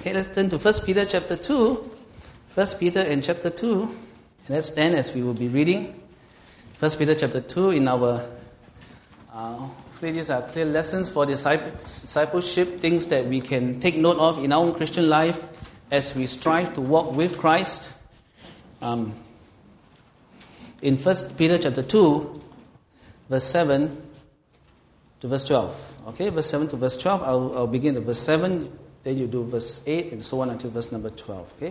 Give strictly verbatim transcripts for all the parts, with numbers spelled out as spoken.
Okay, let's turn to First Peter chapter two. First Peter and chapter two. And let's stand as we will be reading First Peter chapter two in our, uh, hopefully these are clear lessons for discipleship, things that we can take note of in our own Christian life as we strive to walk with Christ. Um, in First Peter chapter two, verse seven to verse twelve. Okay, verse seven to verse twelve. I'll, I'll begin at verse seven, then you do verse eight, and so on until verse number twelve. Okay?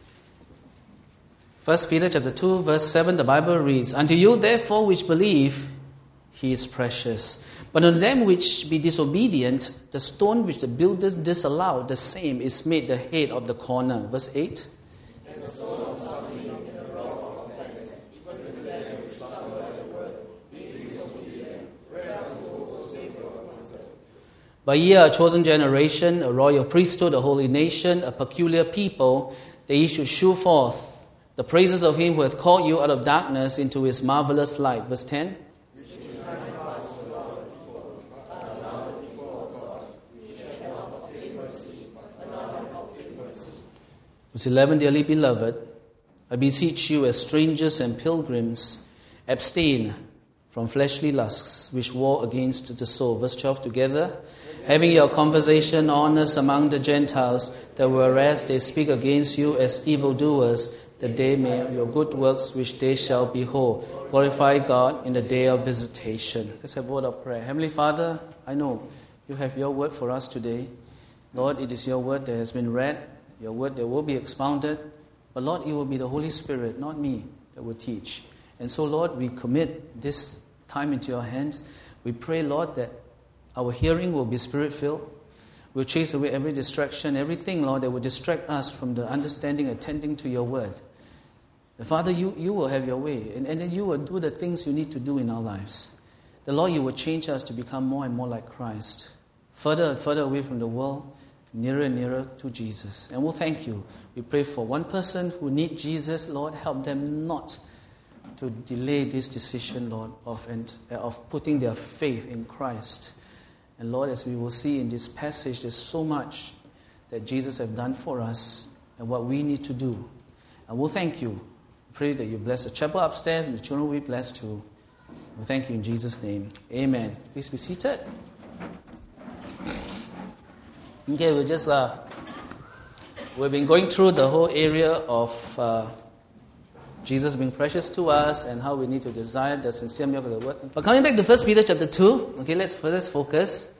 First Peter chapter two, verse seven, the Bible reads, "Unto you therefore which believe, he is precious. But unto them which be disobedient, the stone which the builders disallowed, the same is made the head of the corner." Verse eight. "But ye are a chosen generation, a royal priesthood, a holy nation, a peculiar people, that ye should shew forth the praises of him who hath called you out of darkness into his marvelous light." Verse ten. Verse eleven, "Dearly beloved, I beseech you as strangers and pilgrims, abstain from fleshly lusts which war against the soul." Verse twelve together. "Having your conversation honest among the Gentiles, that whereas they speak against you as evildoers, that they may your good works which they shall behold, glorify God in the day of visitation." Let's have a word of prayer. Heavenly Father, I know you have your word for us today. Lord, it is your word that has been read, your word that will be expounded. But Lord, it will be the Holy Spirit, not me, that will teach. And so, Lord, we commit this time into your hands. We pray, Lord, that our hearing will be spirit-filled. We'll chase away every distraction, everything, Lord, that will distract us from the understanding, attending to your word. And Father, you, you will have your way, and, and then you will do the things you need to do in our lives. The Lord, you will change us to become more and more like Christ, further and further away from the world, nearer and nearer to Jesus. And we'll thank you. We pray for one person who needs Jesus. Lord, help them not to delay this decision, Lord, of, and, of putting their faith in Christ. And Lord, as we will see in this passage, there's so much that Jesus has done for us and what we need to do. And we'll thank you. Pray that you bless the chapel upstairs and the children will be blessed too. We thank you in Jesus' name. Amen. Please be seated. Okay, we just uh, we've been going through the whole area of uh, Jesus being precious to us and how we need to desire the sincere milk of the word. But coming back to First Peter chapter two, okay, let's let's focus.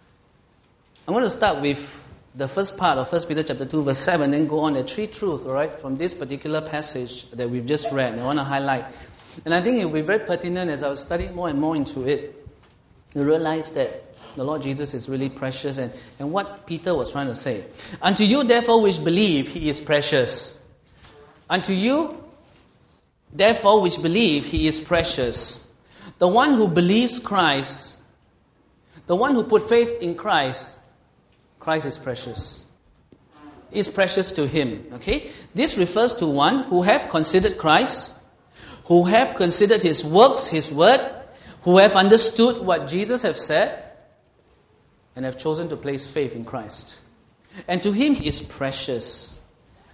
I'm going to start with the first part of First Peter chapter two, verse seven, then go on the three truths, all right, from this particular passage that we've just read. I want to highlight. And I think it will be very pertinent as I was studying more and more into it. You realize that the Lord Jesus is really precious, and, and what Peter was trying to say. "Unto you, therefore, which believe, he is precious." Unto you, therefore, which believe, he is precious. The one who believes Christ, the one who put faith in Christ, Christ is precious. Is precious to him. Okay? This refers to one who have considered Christ, who have considered his works, his word, who have understood what Jesus have said, and have chosen to place faith in Christ. And to him, he is precious.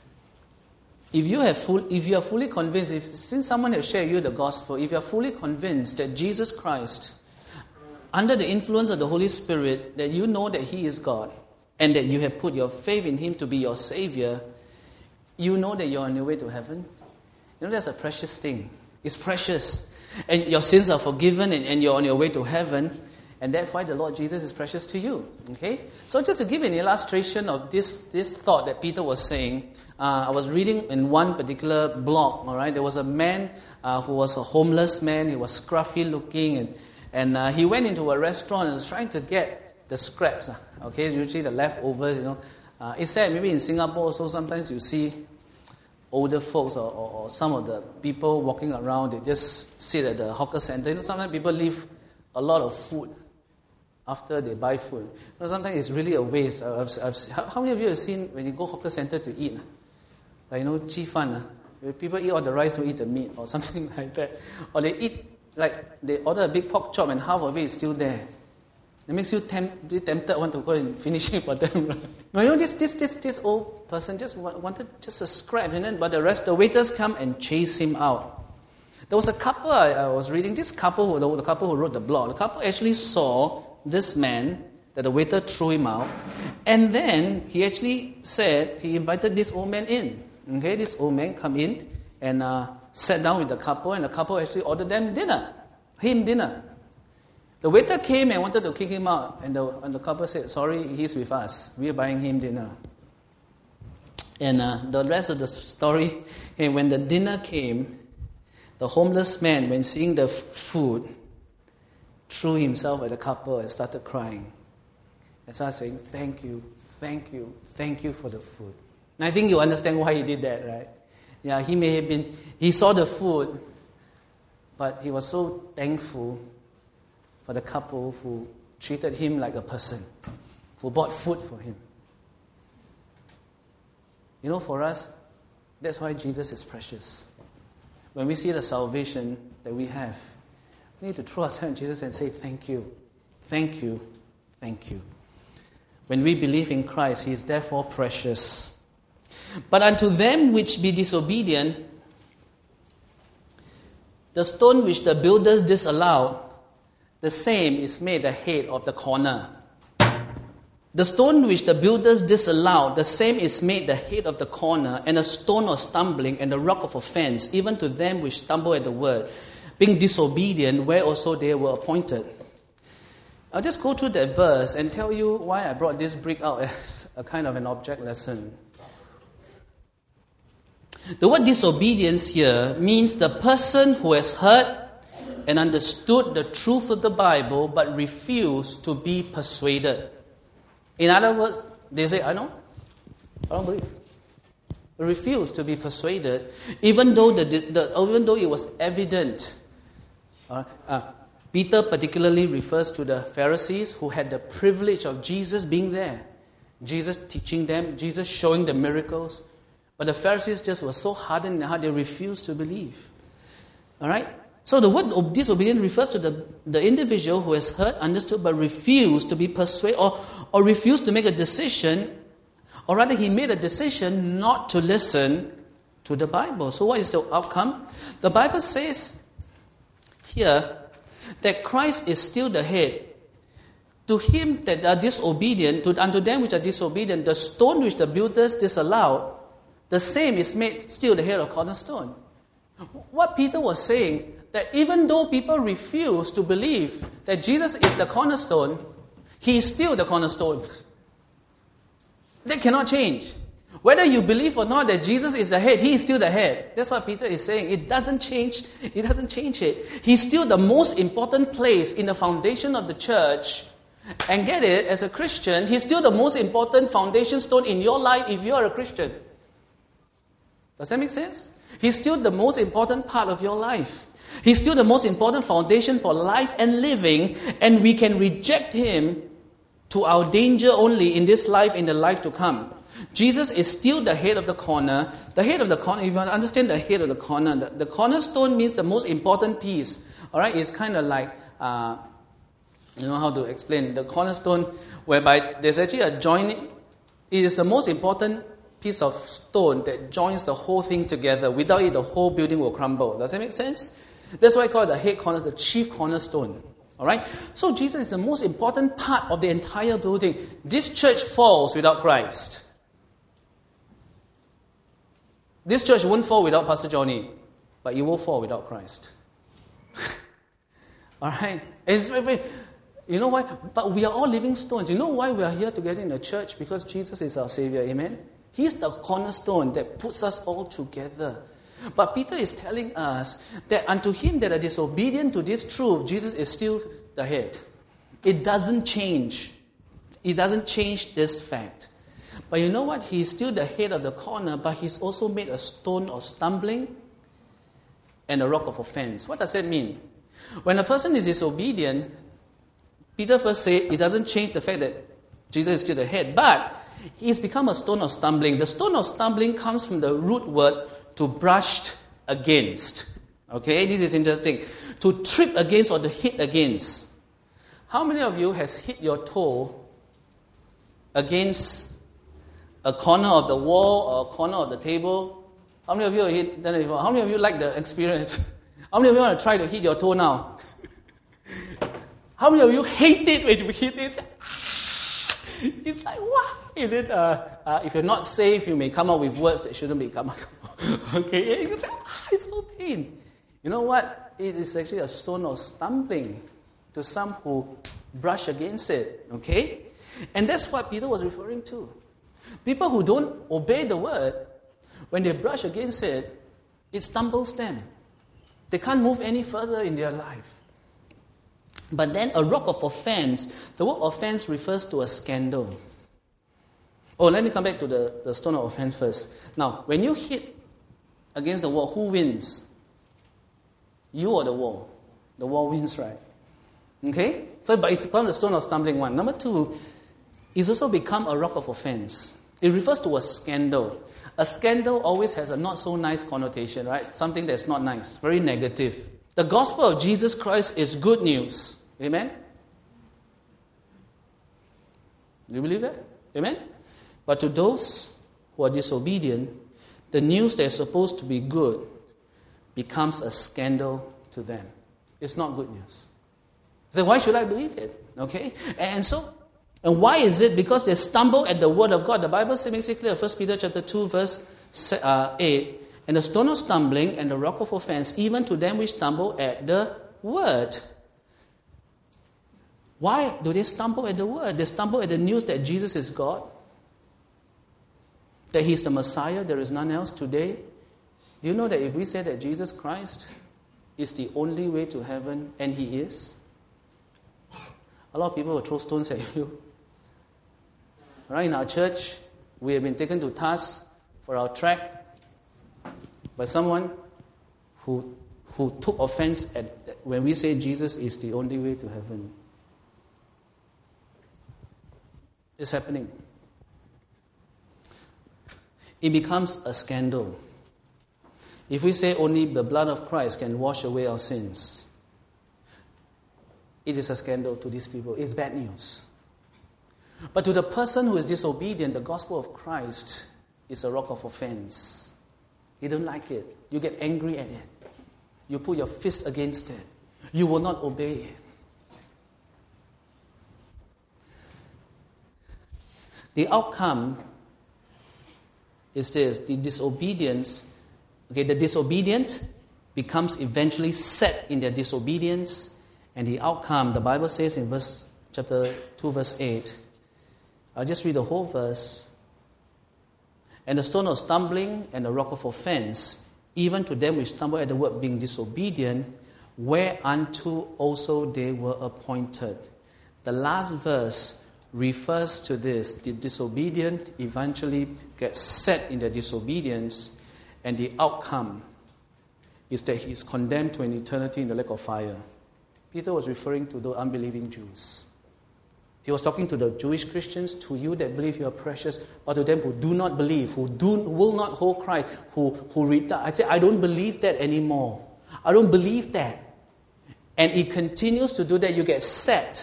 If you have full, if you are fully convinced, if since someone has shared you the gospel, if you are fully convinced that Jesus Christ, under the influence of the Holy Spirit, that you know that he is God, and that you have put your faith in him to be your Savior, you know that you're on your way to heaven. You know that's a precious thing. It's precious. And your sins are forgiven, and, and you're on your way to heaven. And that's why the Lord Jesus is precious to you. Okay? So just to give an illustration of this, this thought that Peter was saying, uh, I was reading in one particular blog, all right? There was a man uh, who was a homeless man. He was scruffy looking, and, and uh, he went into a restaurant and was trying to get the scraps, uh, okay? Usually the leftovers, you know. Uh, it's sad, maybe in Singapore also sometimes you see older folks or, or, or some of the people walking around, they just sit at the hawker center. You know, sometimes people leave a lot of food after they buy food. You know, sometimes it's really a waste. I've, I've, how many of you have seen when you go hawker center to eat? Like, you know, chi fan, uh, people eat all the rice, don't eat the meat, or something like that. Or they eat, like, they order a big pork chop and half of it is still there. It makes you temp- be tempted, want to go and finish it for them. Right? No, you know, this this this this old person just wanted just a scrap, and then but the rest, the waiters come and chase him out. There was a couple I, I was reading. This couple, who, the, the couple who wrote the blog, the couple actually saw this man that the waiter threw him out, and then he actually said he invited this old man in. Okay, this old man come in and uh, sat down with the couple, and the couple actually ordered them dinner, him dinner. The waiter came and wanted to kick him out, and the, and the couple said, sorry, he's with us. We are buying him dinner. And uh, the rest of the story, hey, when the dinner came, the homeless man, when seeing the f- food, threw himself at the couple and started crying. And started saying, thank you, thank you, thank you for the food. And I think you understand why he did that, right? Yeah, he may have been, he saw the food, but he was so thankful for the couple who treated him like a person, who bought food for him. You know, for us, that's why Jesus is precious. When we see the salvation that we have, we need to throw ourselves in Jesus and say, thank you, thank you, thank you. When we believe in Christ, He is therefore precious. But unto them which be disobedient, the stone which the builders disallowed, the same is made the head of the corner. The stone which the builders disallowed, the same is made the head of the corner, and a stone of stumbling and a rock of offense, even to them which stumble at the word, being disobedient, where also they were appointed. I'll just go through that verse and tell you why I brought this brick out as a kind of an object lesson. The word disobedience here means the person who has heard and understood the truth of the Bible but refused to be persuaded. In other words, they say, I know, I don't believe. Refuse to be persuaded, even though the, the even though it was evident. Uh, uh, Peter particularly refers to the Pharisees who had the privilege of Jesus being there, Jesus teaching them, Jesus showing the miracles. But the Pharisees just were so hardened in their heart, they refused to believe. All right? So the word disobedient refers to the, the individual who has heard, understood, but refused to be persuaded, or, or refused to make a decision, or rather he made a decision not to listen to the Bible. So what is the outcome? The Bible says here that Christ is still the head. To him that are disobedient, to, unto them which are disobedient, the stone which the builders disallowed, the same is made still the head of cornerstone. What Peter was saying, that even though people refuse to believe that Jesus is the cornerstone, He is still the cornerstone. That cannot change. Whether you believe or not that Jesus is the head, He is still the head. That's what Peter is saying. It doesn't change. It doesn't change it. He's still the most important place in the foundation of the church. And get it, as a Christian, He's still the most important foundation stone in your life if you are a Christian. Does that make sense? He's still the most important part of your life. He's still the most important foundation for life and living, and we can reject Him to our danger only in this life, in the life to come. Jesus is still the head of the corner. The head of the corner, if you understand the head of the corner, the, the cornerstone means the most important piece. All right, it's kind of like, uh, you know how to explain, the cornerstone, whereby there's actually a joint. It is the most important piece of stone that joins the whole thing together. Without it, the whole building will crumble. Does that make sense? That's why I call it the head corner, the chief cornerstone. All right? So Jesus is the most important part of the entire building. This church falls without Christ. This church won't fall without Pastor Johnny, but it will fall without Christ. All right? It's very, very, you know why? But we are all living stones. You know why we are here together in the church? Because Jesus is our Savior. Amen? He's the cornerstone that puts us all together. But Peter is telling us that unto him that are disobedient to this truth, Jesus is still the head. It doesn't change. It doesn't change this fact. But you know what? He's still the head of the corner, but he's also made a stone of stumbling and a rock of offense. What does that mean? When a person is disobedient, Peter first said it doesn't change the fact that Jesus is still the head, but he's become a stone of stumbling. The stone of stumbling comes from the root word to brushed against. Okay, this is interesting. To trip against or to hit against. How many of you has hit your toe against a corner of the wall or a corner of the table? How many of you have hit that before? How many of you like the experience? How many of you want to try to hit your toe now? How many of you hate it when you hit it? It's like, why? Is it, uh, uh, if you're not safe, you may come up with words that shouldn't be come up. Okay? You say, ah, it's so pain. You know what? It is actually a stone of stumbling to some who brush against it. Okay? And that's what Peter was referring to. People who don't obey the word, when they brush against it, it stumbles them. They can't move any further in their life. But then a rock of offense, the word offense refers to a scandal. Oh, let me come back to the, the stone of offense first. Now, when you hit against the wall, who wins? You or the wall? The wall wins, right? Okay? So, but it's become the stone of stumbling one. Number two, it's also become a rock of offense. It refers to a scandal. A scandal always has a not so nice connotation, right? Something that's not nice, very negative. The gospel of Jesus Christ is good news. Amen? Do you believe that? Amen? But to those who are disobedient, the news that is supposed to be good becomes a scandal to them. It's not good news. So why should I believe it? Okay? And so, and why is it? Because they stumble at the word of God. The Bible makes it clear, First Peter chapter two, verse eight, and the stone of stumbling and the rock of offense, even to them which stumble at the word. Why do they stumble at the word? They stumble at the news that Jesus is God, that He's the Messiah, there is none else today. Do you know that if we say that Jesus Christ is the only way to heaven, and He is, a lot of people will throw stones at you. Right, in our church, we have been taken to task for our tract by someone who who took offense at when we say Jesus is the only way to heaven. It's happening. It becomes a scandal. If we say only the blood of Christ can wash away our sins, it is a scandal to these people. It's bad news. But to the person who is disobedient, the gospel of Christ is a rock of offense. You don't like it. You get angry at it. You put your fist against it. You will not obey it. The outcome is this: the disobedience, okay, the disobedient becomes eventually set in their disobedience, and the outcome, the Bible says in verse chapter two, verse eight, I'll just read the whole verse. And the stone of stumbling and the rock of offense, even to them which stumble at the word, being disobedient, whereunto also they were appointed. The last verse refers to this. The disobedient eventually gets set in their disobedience, and the outcome is that he is condemned to an eternity in the lake of fire. Peter was referring to the unbelieving Jews. He was talking to the Jewish Christians, to you that believe you are precious, but to them who do not believe, who do will not hold Christ, who who read that. I say, I don't believe that anymore. I don't believe that. And he continues to do that. You get set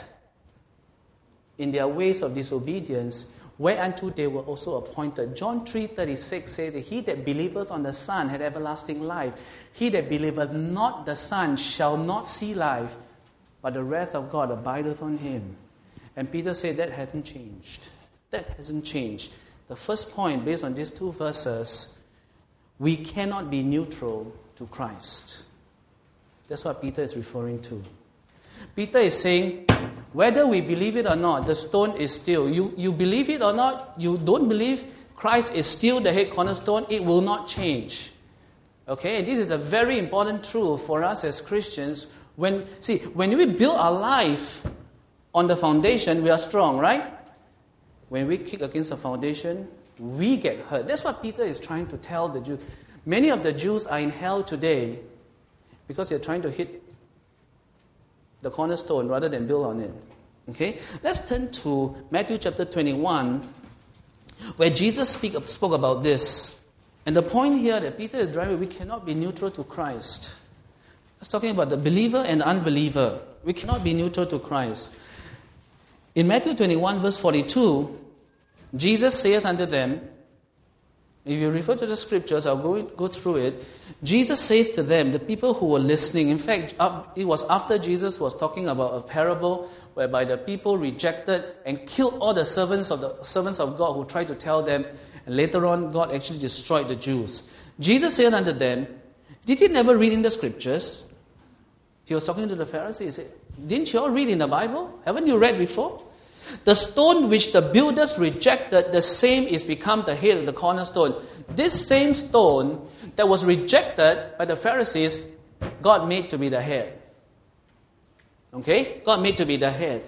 in their ways of disobedience, whereunto they were also appointed. John three thirty-six says that he that believeth on the Son had everlasting life. He that believeth not the Son shall not see life, but the wrath of God abideth on him. And Peter said that hasn't changed. That hasn't changed. The first point, based on these two verses, we cannot be neutral to Christ. That's what Peter is referring to. Peter is saying, whether we believe it or not, the stone is still. You, you believe it or not, you don't believe Christ is still the head cornerstone, it will not change. Okay, and this is a very important truth for us as Christians. When see, when we build our life on the foundation, we are strong, right? When we kick against the foundation, we get hurt. That's what Peter is trying to tell the Jews. Many of the Jews are in hell today because they're trying to hit the cornerstone rather than build on it. Okay? Let's turn to Matthew chapter twenty-one, where Jesus speak, spoke about this. And the point here that Peter is driving, we cannot be neutral to Christ. Let's talking about the believer and the unbeliever. We cannot be neutral to Christ. In Matthew twenty-one, verse forty-two, Jesus saith unto them, if you refer to the scriptures, I'll go, go through it. Jesus says to them, the people who were listening, in fact, it was after Jesus was talking about a parable whereby the people rejected and killed all the servants of the servants of God who tried to tell them, and later on God actually destroyed the Jews. Jesus said unto them, did you never read in the scriptures? He was talking to the Pharisees. He said, didn't you all read in the Bible? Haven't you read before? The stone which the builders rejected, the same is become the head of the cornerstone. This same stone that was rejected by the Pharisees, God made to be the head. Okay? God made to be the head.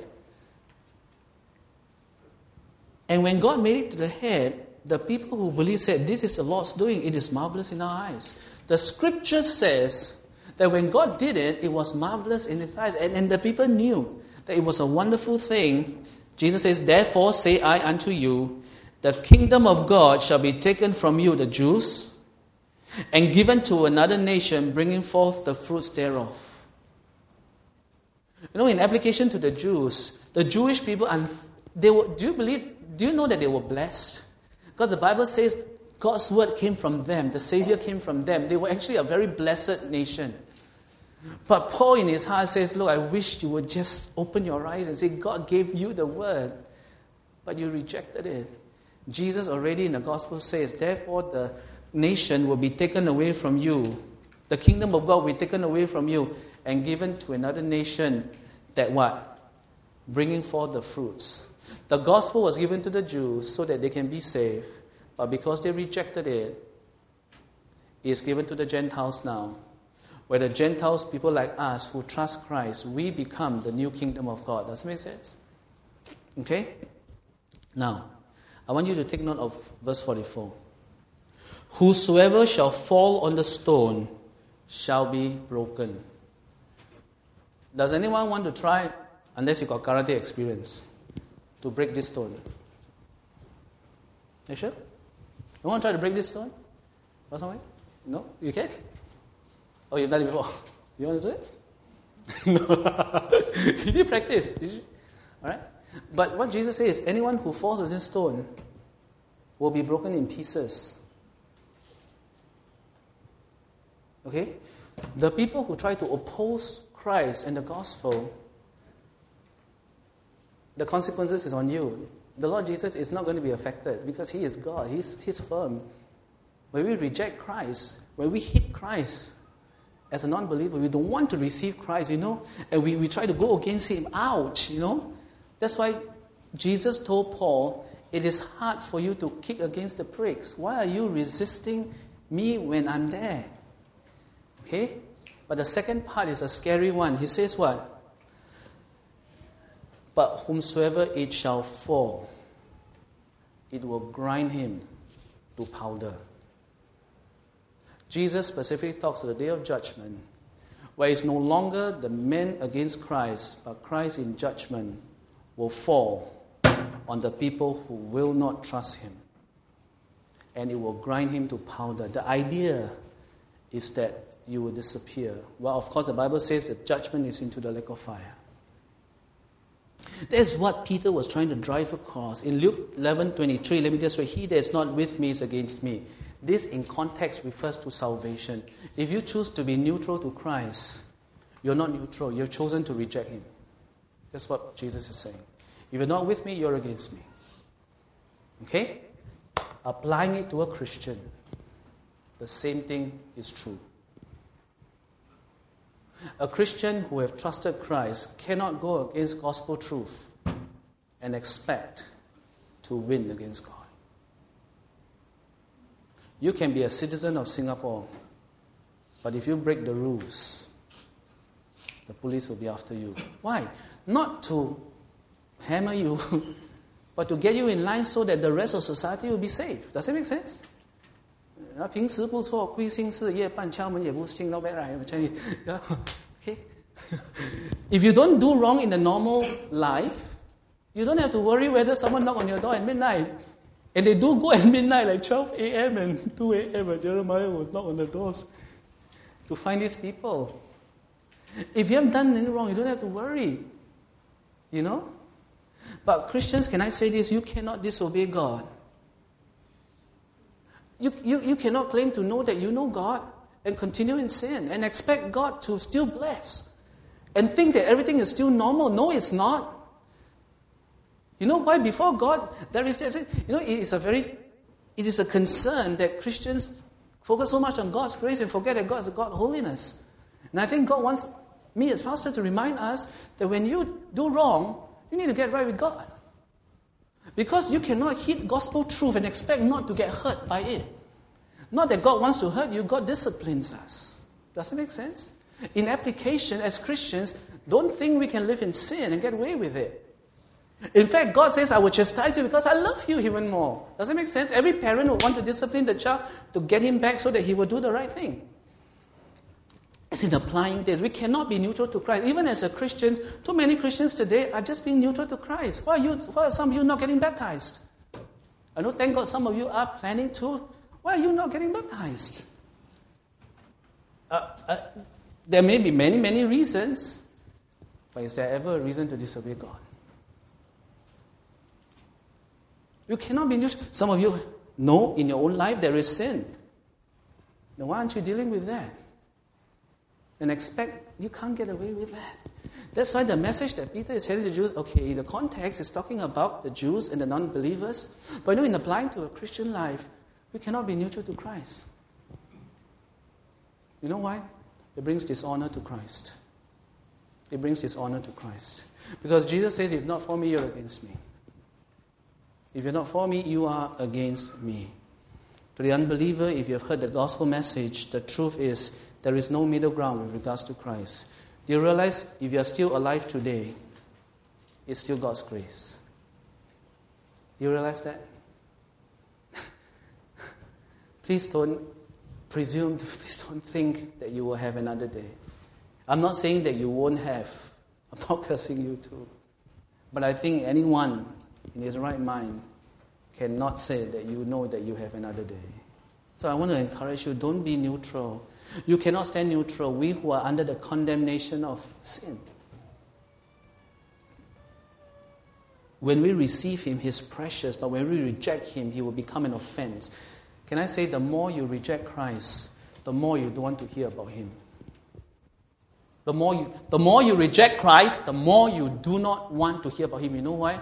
And when God made it to the head, the people who believe said, this is the Lord's doing. It is marvelous in our eyes. The scripture says that when God did it, it was marvelous in His eyes. And, and the people knew that it was a wonderful thing. Jesus says, therefore say I unto you, the kingdom of God shall be taken from you, the Jews, and given to another nation, bringing forth the fruits thereof. You know, in application to the Jews, the Jewish people, and they were, do you believe, do you know that they were blessed? Because the Bible says God's word came from them, the Savior came from them. They were actually a very blessed nation. But Paul in his heart says, look, I wish you would just open your eyes and say, God gave you the word, but you rejected it. Jesus already in the gospel says, therefore the nation will be taken away from you. The kingdom of God will be taken away from you and given to another nation that what? Bringing forth the fruits. The gospel was given to the Jews so that they can be saved. But because they rejected it, it is given to the Gentiles now. Where the Gentiles, people like us who trust Christ, we become the new kingdom of God. Does that make sense? Okay? Now, I want you to take note of verse forty-four. Whosoever shall fall on the stone shall be broken. Does anyone want to try, unless you got karate experience, to break this stone? You sure? You want to try to break this stone? Or something? No? You can? Oh, you've done it before. You want to do it? No. You need practice. All right? But what Jesus says, anyone who falls on this stone will be broken in pieces. Okay? The people who try to oppose Christ and the gospel, the consequences is on you. The Lord Jesus is not going to be affected because He is God. He's, he's firm. When we reject Christ, when we hate Christ, as a non-believer, we don't want to receive Christ, you know, and we, we try to go against Him. Ouch, you know. That's why Jesus told Paul, it is hard for you to kick against the pricks. Why are you resisting me when I'm there? Okay? But the second part is a scary one. He says what? But whomsoever it shall fall, it will grind him to powder. Jesus specifically talks of the day of judgment, where it's no longer the men against Christ, but Christ in judgment will fall on the people who will not trust Him. And it will grind him to powder. The idea is that you will disappear. Well, of course, the Bible says that judgment is into the lake of fire. That's what Peter was trying to drive across. In Luke eleven twenty-three, let me just read, he that is not with me is against me. This in context refers to salvation. If you choose to be neutral to Christ, you're not neutral. You've chosen to reject Him. That's what Jesus is saying. If you're not with me, you're against me. Okay? Applying it to a Christian, the same thing is true. A Christian who have trusted Christ cannot go against gospel truth and expect to win against God. You can be a citizen of Singapore, but if you break the rules, the police will be after you. Why? Not to hammer you, but to get you in line so that the rest of society will be safe. Does that make sense? 平时不错，归心似夜半敲门也不醒 not bad, right? Chinese. Okay. If you don't do wrong in the normal life, you don't have to worry whether someone knock on your door at midnight. And they do go at midnight, like twelve a.m. and two a.m. and Jeremiah will knock on the doors to find these people. If you haven't done anything wrong, you don't have to worry. You know? But Christians, can I say this? You cannot disobey God. You, you, you cannot claim to know that you know God and continue in sin and expect God to still bless and think that everything is still normal. No, it's not. You know why? Before God, there is this, you know, it is a very, it is a concern that Christians focus so much on God's grace and forget that God is a God of holiness. And I think God wants me as pastor to remind us that when you do wrong, you need to get right with God. Because you cannot hit gospel truth and expect not to get hurt by it. Not that God wants to hurt you, God disciplines us. Does it make sense? In application, as Christians, don't think we can live in sin and get away with it. In fact, God says, I will chastise you because I love you even more. Does that make sense? Every parent would want to discipline the child to get him back so that he will do the right thing. It's in applying this. We cannot be neutral to Christ. Even as a Christian, too many Christians today are just being neutral to Christ. Why are, you, why are some of you not getting baptized? I know, thank God, some of you are planning to. Why are you not getting baptized? Uh, uh, there may be many, many reasons, but is there ever a reason to disobey God? You cannot be neutral. Some of you know in your own life there is sin. Then why aren't you dealing with that? And expect you can't get away with that. That's why the message that Peter is telling the Jews, okay, the context is talking about the Jews and the non-believers. But you know, in applying to a Christian life, we cannot be neutral to Christ. You know why? It brings dishonor to Christ. It brings dishonor to Christ. Because Jesus says, if not for me, you're against me. If you're not for me, you are against me. To the unbeliever, if you have heard the gospel message, the truth is there is no middle ground with regards to Christ. Do you realize if you are still alive today, it's still God's grace? Do you realize that? Please don't presume, please don't think that you will have another day. I'm not saying that you won't have. I'm not cursing you too. But I think anyone in his right mind cannot say that you know that you have another day. So I want to encourage you, don't be neutral. You cannot stand neutral, we who are under the condemnation of sin. When we receive him, he's precious, but when we reject him, he will become an offense. Can I say the more you reject Christ, the more you don't want to hear about him. The more you, the more you reject Christ, the more you do not want to hear about him. You know why?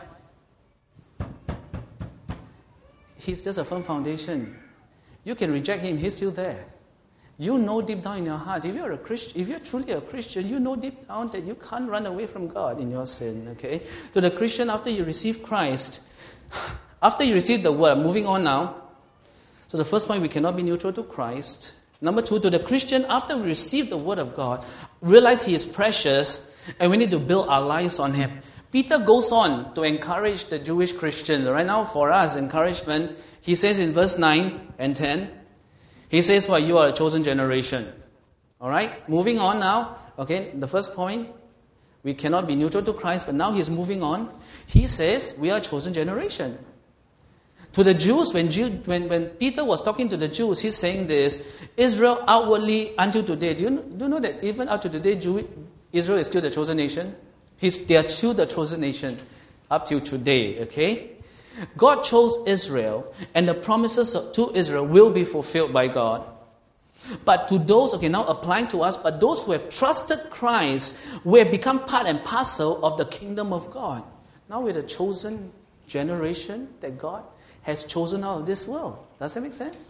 He's just a firm foundation. You can reject him, he's still there. You know deep down in your hearts, if you're a Christian, if you're truly a Christian, you know deep down that you can't run away from God in your sin, okay? To the Christian, after you receive Christ, after you receive the word, moving on now. So the first point, we cannot be neutral to Christ. Number two, to the Christian, after we receive the word of God, realize he is precious, and we need to build our lives on him. Peter goes on to encourage the Jewish Christians. Right now, for us, encouragement, he says in verse nine and ten, he says, well, you are a chosen generation. All right? Moving on now. Okay, the first point, we cannot be neutral to Christ, but now he's moving on. He says, we are a chosen generation. To the Jews, when, Jew, when, when Peter was talking to the Jews, he's saying this, Israel outwardly until today. Do you, do you know that even up to today, Jew, Israel is still the chosen nation? He's, they are still the chosen nation up till today, okay? God chose Israel, and the promises to Israel will be fulfilled by God. But to those, okay, now applying to us, but those who have trusted Christ, we have become part and parcel of the kingdom of God. Now we're the chosen generation that God has chosen out of this world. Does that make sense?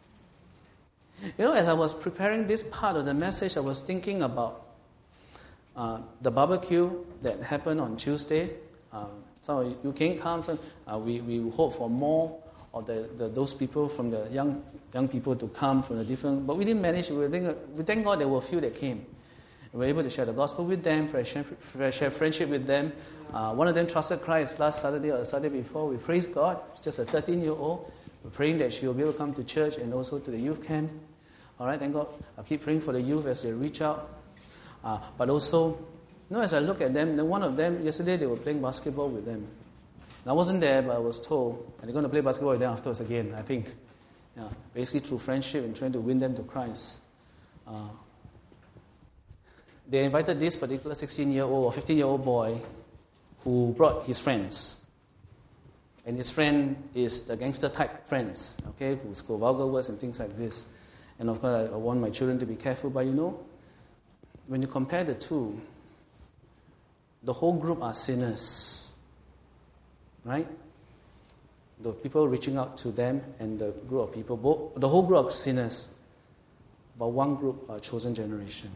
You know, as I was preparing this part of the message, I was thinking about uh, the barbecue that happened on Tuesday. Um, Some of you can come. So, uh, we, we hope for more of the, the those people from the young young people to come from the different. But we didn't manage. We think, we thank God there were a few that came. We were able to share the gospel with them, share friendship with them. Uh, one of them trusted Christ last Saturday or the Saturday before. We praise God. It's just a thirteen-year-old. We're praying that she will be able to come to church and also to the youth camp. All right, thank God. I'll keep praying for the youth as they reach out. Uh, but also, you know, as I look at them, then one of them, yesterday they were playing basketball with them. And I wasn't there, but I was told, and they're going to play basketball with them afterwards again, I think. Yeah, basically through friendship and trying to win them to Christ. Uh, they invited this particular sixteen-year-old or fifteen-year-old boy who brought his friends. And his friend is the gangster type friends, okay, who scold vulgar words and things like this. And of course, I want my children to be careful, but you know, when you compare the two, the whole group are sinners, right? The people reaching out to them and the group of people, both, the whole group are sinners, but one group are chosen generation.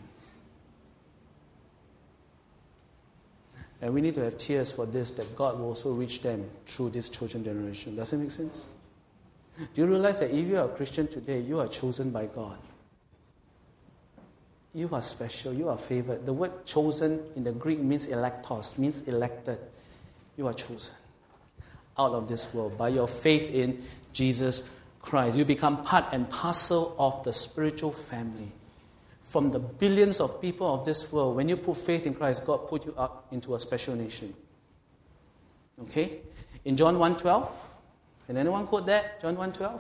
And we need to have tears for this, that God will also reach them through this chosen generation. Does it make sense? Do you realize that if you are a Christian today, you are chosen by God? You are special, you are favored. The word chosen in the Greek means electos, means elected. You are chosen out of this world by your faith in Jesus Christ. You become part and parcel of the spiritual family. From the billions of people of this world, when you put faith in Christ, God put you up into a special nation. Okay? In John one twelve, can anyone quote that? John one twelve?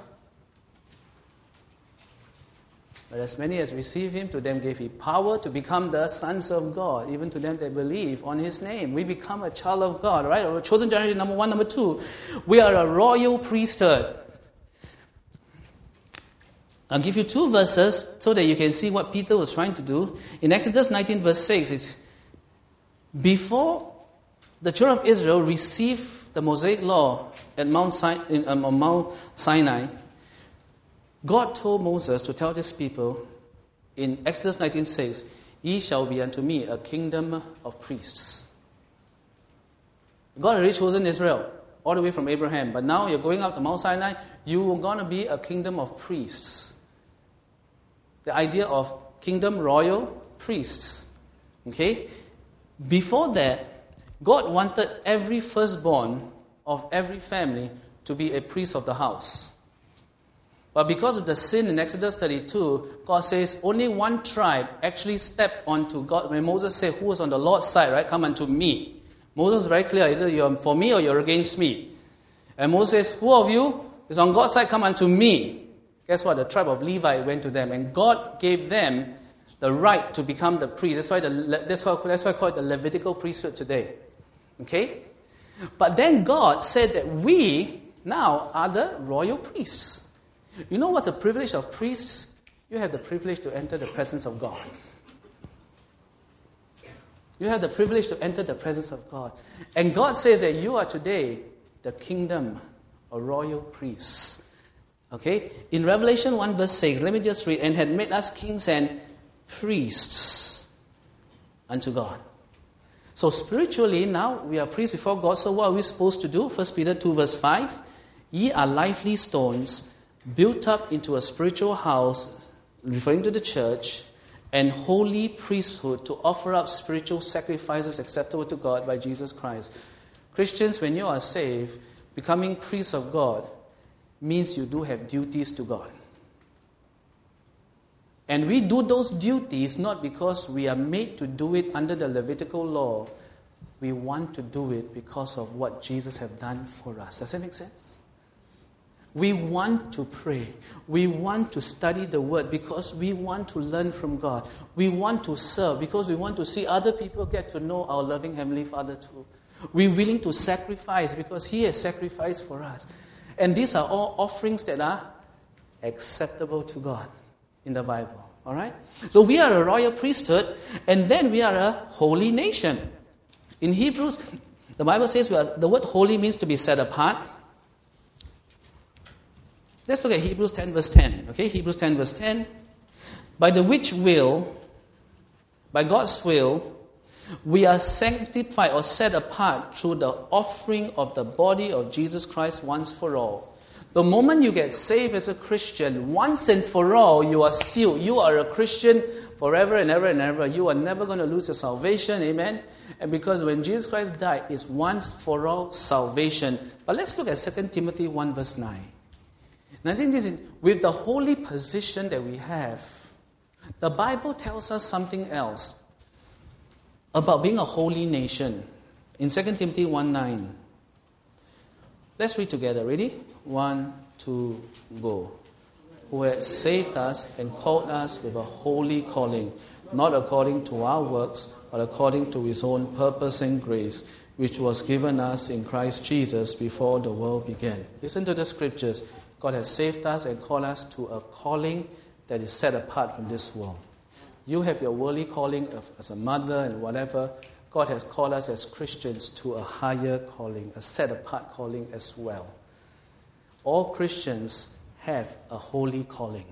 But as many as receive him, to them gave he power to become the sons of God, even to them that believe on his name. We become a child of God, right? Or a chosen generation, number one. Number two, we are a royal priesthood. I'll give you two verses so that you can see what Peter was trying to do. In Exodus nineteen verse six, it's before the children of Israel received the Mosaic law at Mount Sinai, in, um, on Mount Sinai, God told Moses to tell these people in Exodus nineteen six, ye shall be unto me a kingdom of priests. God had already chosen Israel all the way from Abraham, but now you're going up to Mount Sinai, you are going to be a kingdom of priests. The idea of kingdom, royal, priests. Okay? Before that, God wanted every firstborn of every family to be a priest of the house. But because of the sin in Exodus thirty-two, God says only one tribe actually stepped onto God. When Moses said, who was on the Lord's side, right? Come unto me. Moses was very clear, either you're for me or you're against me. And Moses says, who of you is on God's side, come unto me. Guess what? The tribe of Levi went to them, and God gave them the right to become the priest. That's why, the, that's why, that's why I call it the Levitical priesthood today. Okay? But then God said that we now are the royal priests. You know what's the privilege of priests? You have the privilege to enter the presence of God. You have the privilege to enter the presence of God. And God says that you are today the kingdom of royal priests. Okay? In Revelation one verse six, let me just read, and had made us kings and priests unto God. So spiritually, now we are priests before God. So what are we supposed to do? First Peter two verse five, ye are lively stones, built up into a spiritual house, referring to the church, and holy priesthood to offer up spiritual sacrifices acceptable to God by Jesus Christ. Christians, when you are saved, becoming priests of God means you do have duties to God. And we do those duties not because we are made to do it under the Levitical law. We want to do it because of what Jesus has done for us. Does that make sense? We want to pray. We want to study the Word because we want to learn from God. We want to serve because we want to see other people get to know our loving Heavenly Father too. We're willing to sacrifice because He has sacrificed for us. And these are all offerings that are acceptable to God in the Bible. All right? So we are a royal priesthood, and then we are a holy nation. In Hebrews, the Bible says we are, the word holy means to be set apart. Let's look at Hebrews ten verse ten. Okay, Hebrews ten verse ten. By the which will, by God's will, we are sanctified or set apart through the offering of the body of Jesus Christ once for all. The moment you get saved as a Christian, once and for all, you are sealed. You are a Christian forever and ever and ever. You are never going to lose your salvation. Amen? And because when Jesus Christ died, it's once for all salvation. But let's look at Second Timothy one verse nine. And I think this is, with the holy position that we have, the Bible tells us something else about being a holy nation. In Second Timothy one nine. Let's read together. Ready? One, two, go. Who has saved us and called us with a holy calling, not according to our works, but according to His own purpose and grace, which was given us in Christ Jesus before the world began. Listen to the scriptures. God has saved us and called us to a calling that is set apart from this world. You have your worldly calling as a mother and whatever. God has called us as Christians to a higher calling, a set-apart calling as well. All Christians have a holy calling.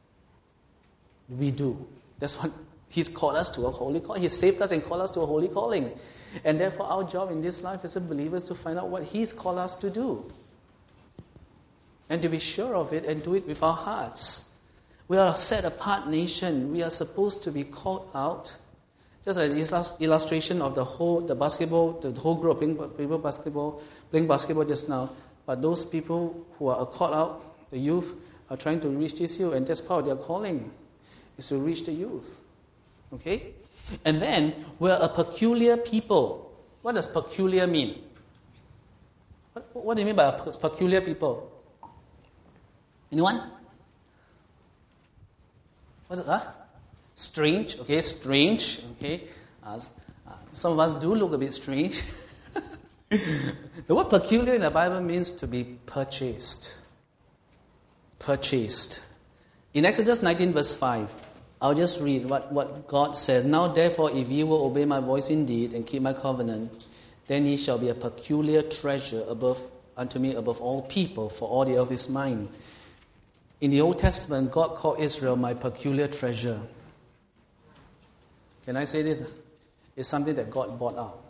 We do. That's what He's called us to, a holy calling. He saved us and called us to a holy calling. And therefore our job in this life as a believer is to find out what He's called us to do. And to be sure of it and do it with our hearts. We are a set-apart nation. We are supposed to be called out. Just an illustration of the whole, the basketball, the whole group playing people basketball, playing basketball just now. But those people who are called out, the youth, are trying to reach this youth, and that's part of their calling, is to reach the youth. Okay? And then, we're a peculiar people. What does peculiar mean? What, what do you mean by a pe- peculiar people? Anyone? What's it? Huh? Strange. Okay, strange. Okay, uh, uh, some of us do look a bit strange. The word peculiar in the Bible means to be purchased. Purchased. In Exodus nineteen verse five, I'll just read what, what God says. Now therefore, if ye will obey my voice indeed and keep my covenant, then ye shall be a peculiar treasure above unto me above all people, for all the earth is mine. In the Old Testament, God called Israel my peculiar treasure. Can I say this? It's something that God bought out.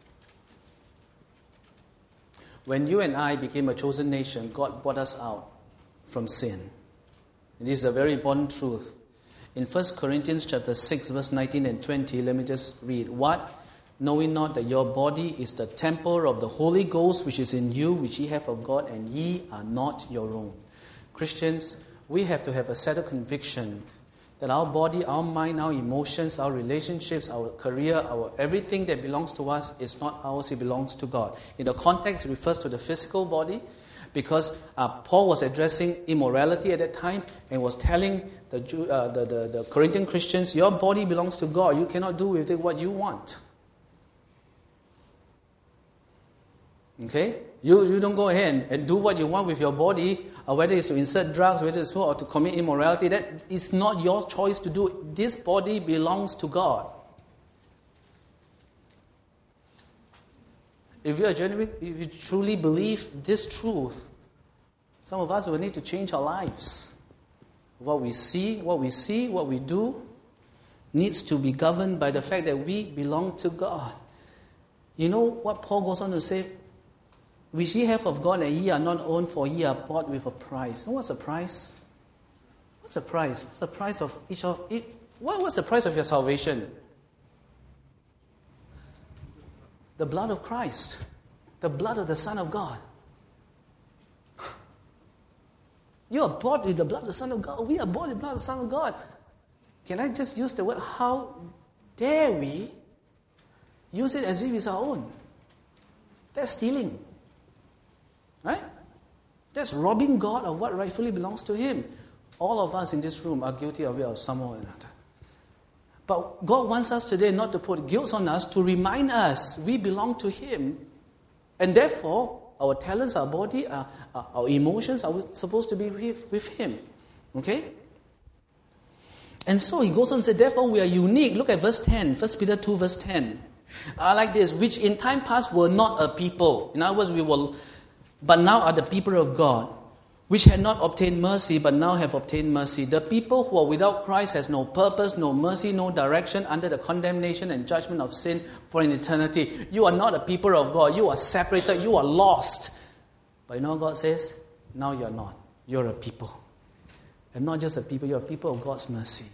When you and I became a chosen nation, God bought us out from sin. And this is a very important truth. In First Corinthians chapter six, verse nineteen and twenty, let me just read. What? Knowing not that your body is the temple of the Holy Ghost, which is in you, which ye have of God, and ye are not your own. Christians, we have to have a set of conviction that our body, our mind, our emotions, our relationships, our career, our everything that belongs to us is not ours, it belongs to God. In the context, it refers to the physical body, because uh, Paul was addressing immorality at that time and was telling the, Jew, uh, the, the, the Corinthian Christians, your body belongs to God. You cannot do with it what you want. Okay? You, you don't go ahead and do what you want with your body, or whether it's to insert drugs, whether it's to, or to commit immorality. That is not your choice to do. This body belongs to God. If you are genuine, if you truly believe this truth, some of us will need to change our lives. What we see, what we see, what we do needs to be governed by the fact that we belong to God. You know what Paul goes on to say? Which ye have of God, and ye are not owned, for ye are bought with a price. You know what's the price? What's the price? What's the price of each of it? What was the price of your salvation? The blood of Christ. The blood of the Son of God. You are bought with the blood of the Son of God. We are bought with the blood of the Son of God. Can I just use the word, how dare we use it as if it's our own? That's stealing. Right? That's robbing God of what rightfully belongs to Him. All of us in this room are guilty of it of some or another. But God wants us today not to put guilt on us, to remind us we belong to Him. And therefore, our talents, our body, our, our emotions are supposed to be with, with Him. Okay? And so He goes on to say, therefore we are unique. Look at verse ten, First Peter two verse ten. I like this, which in time past were not a people. In other words, we were, but now are the people of God, which had not obtained mercy, but now have obtained mercy. The people who are without Christ has no purpose, no mercy, no direction, under the condemnation and judgment of sin for an eternity. You are not a people of God. You are separated. You are lost. But you know what God says? Now you are not. You're a people. And not just a people, you're a people of God's mercy.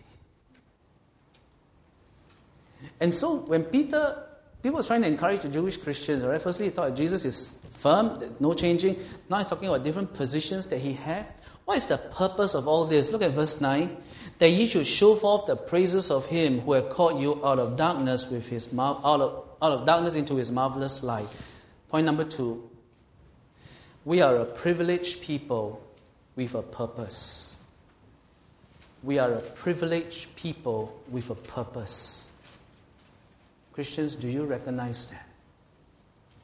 And so when Peter, people were trying to encourage the Jewish Christians, right? Firstly, he thought Jesus is firm, no changing. Now he's talking about different positions that he had. What is the purpose of all this? Look at verse nine. That ye should show forth the praises of Him who hath called you out of darkness with his mar- out of out of darkness into His marvelous light. Point number two. We are a privileged people with a purpose. We are a privileged people with a purpose. Christians, do you recognize that?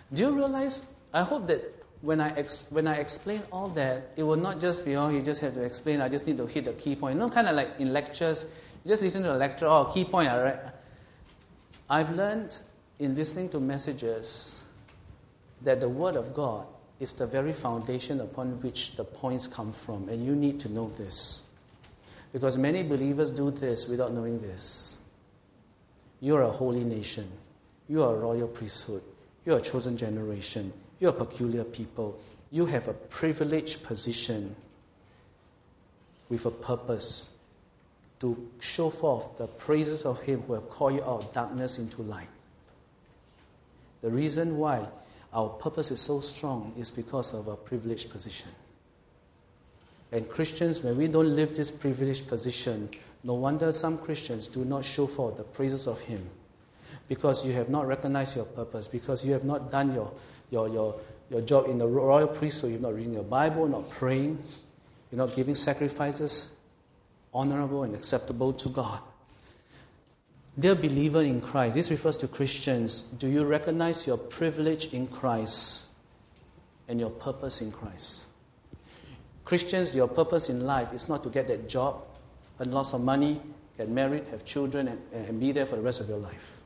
Do you realize, I hope that when I ex, when I explain all that, it will not just be, oh, you just have to explain, I just need to hit the key point. No, kind of like in lectures, you just listen to a lecture, oh, key point, all right. I've learned in listening to messages that the Word of God is the very foundation upon which the points come from, and you need to know this. Because many believers do this without knowing this. You are a holy nation. You are a royal priesthood. You are a chosen generation. You are a peculiar people. You have a privileged position with a purpose to show forth the praises of Him who have called you out of darkness into light. The reason why our purpose is so strong is because of our privileged position. And Christians, when we don't live this privileged position, no wonder some Christians do not show forth the praises of Him. Because you have not recognized your purpose, because you have not done your, your, your, your job in the royal priesthood, you're not reading your Bible, not praying, you're not giving sacrifices honorable and acceptable to God. Dear believer in Christ, this refers to Christians. Do you recognize your privilege in Christ and your purpose in Christ? Christians, your purpose in life is not to get that job, earn lots of money, get married, have children, and, and be there for the rest of your life.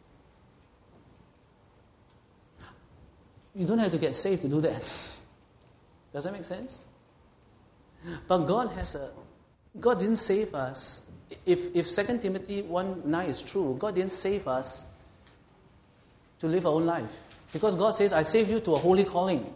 You don't have to get saved to do that. Does that make sense? But God has a... God didn't save us. If, if Second Timothy one nine is true, God didn't save us to live our own life. Because God says, I save you to a holy calling.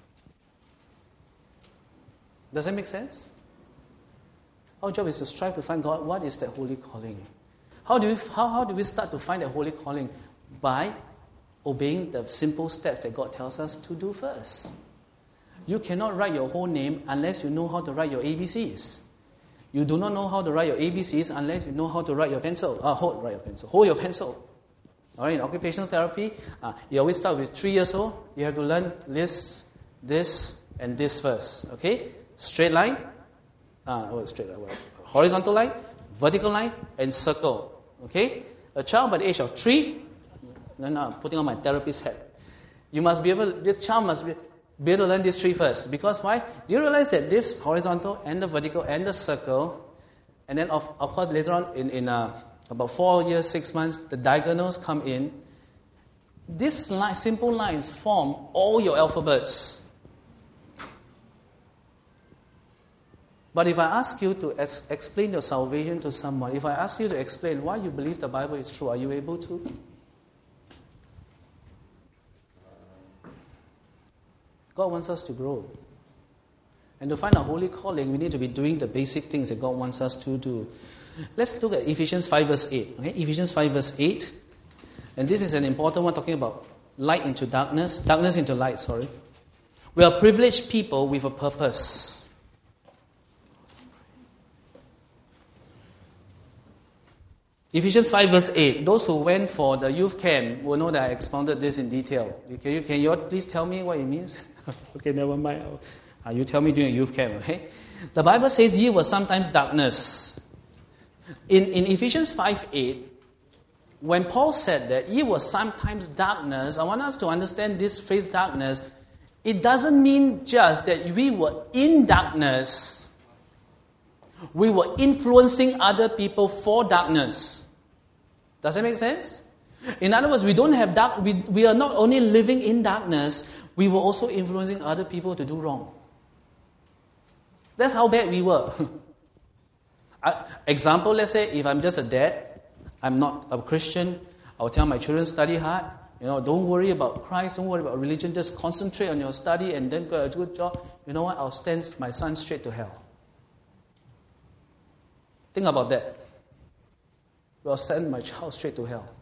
Does that make sense? Our job is to strive to find God, what is that holy calling? How do we, how, how do we start to find that holy calling? By obeying the simple steps that God tells us to do first. You cannot write your whole name unless you know how to write your A B Cs. You do not know how to write your A B Cs unless you know how to write your pencil. Uh, hold, write your pencil. Hold your pencil. All right, in occupational therapy, uh, you always start with three years old. You have to learn this, this, and this first. Okay? Straight line, uh, oh, straight line, well, horizontal line, vertical line, and circle. Okay? A child by the age of three, no, no, I'm putting on my therapist hat. You must be able, this child must be, be able to learn these three first. Because why? Do you realize that this horizontal and the vertical and the circle, and then of, of course later on in, in uh, about four years, six months, the diagonals come in. These line, simple lines form all your alphabets. But if I ask you to ex- explain your salvation to someone, if I ask you to explain why you believe the Bible is true, are you able to? God wants us to grow. And to find a holy calling, we need to be doing the basic things that God wants us to do. Let's look at Ephesians five verse eight. Okay? Ephesians five verse eight. And this is an important one, talking about light into darkness. Darkness into light, sorry. We are privileged people with a purpose. Ephesians five verse eight. Those who went for the youth camp will know that I expounded this in detail. Can you, can you please tell me what it means? Okay, never mind. Uh, you tell me during youth camp, okay? The Bible says ye were sometimes darkness. In, in Ephesians five eight, when Paul said that ye were sometimes darkness, I want us to understand this phrase darkness. It doesn't mean just that we were in darkness. We were influencing other people for darkness. Does that make sense? In other words, we don't have dark. We, we are not only living in darkness, we were also influencing other people to do wrong. That's how bad we were. Example, let's say if I'm just a dad, I'm not a Christian, I'll tell my children study hard. You know, don't worry about Christ, don't worry about religion, just concentrate on your study and then get a good job. You know what? I'll send my son straight to hell. Think about that. I'll send my child straight to hell.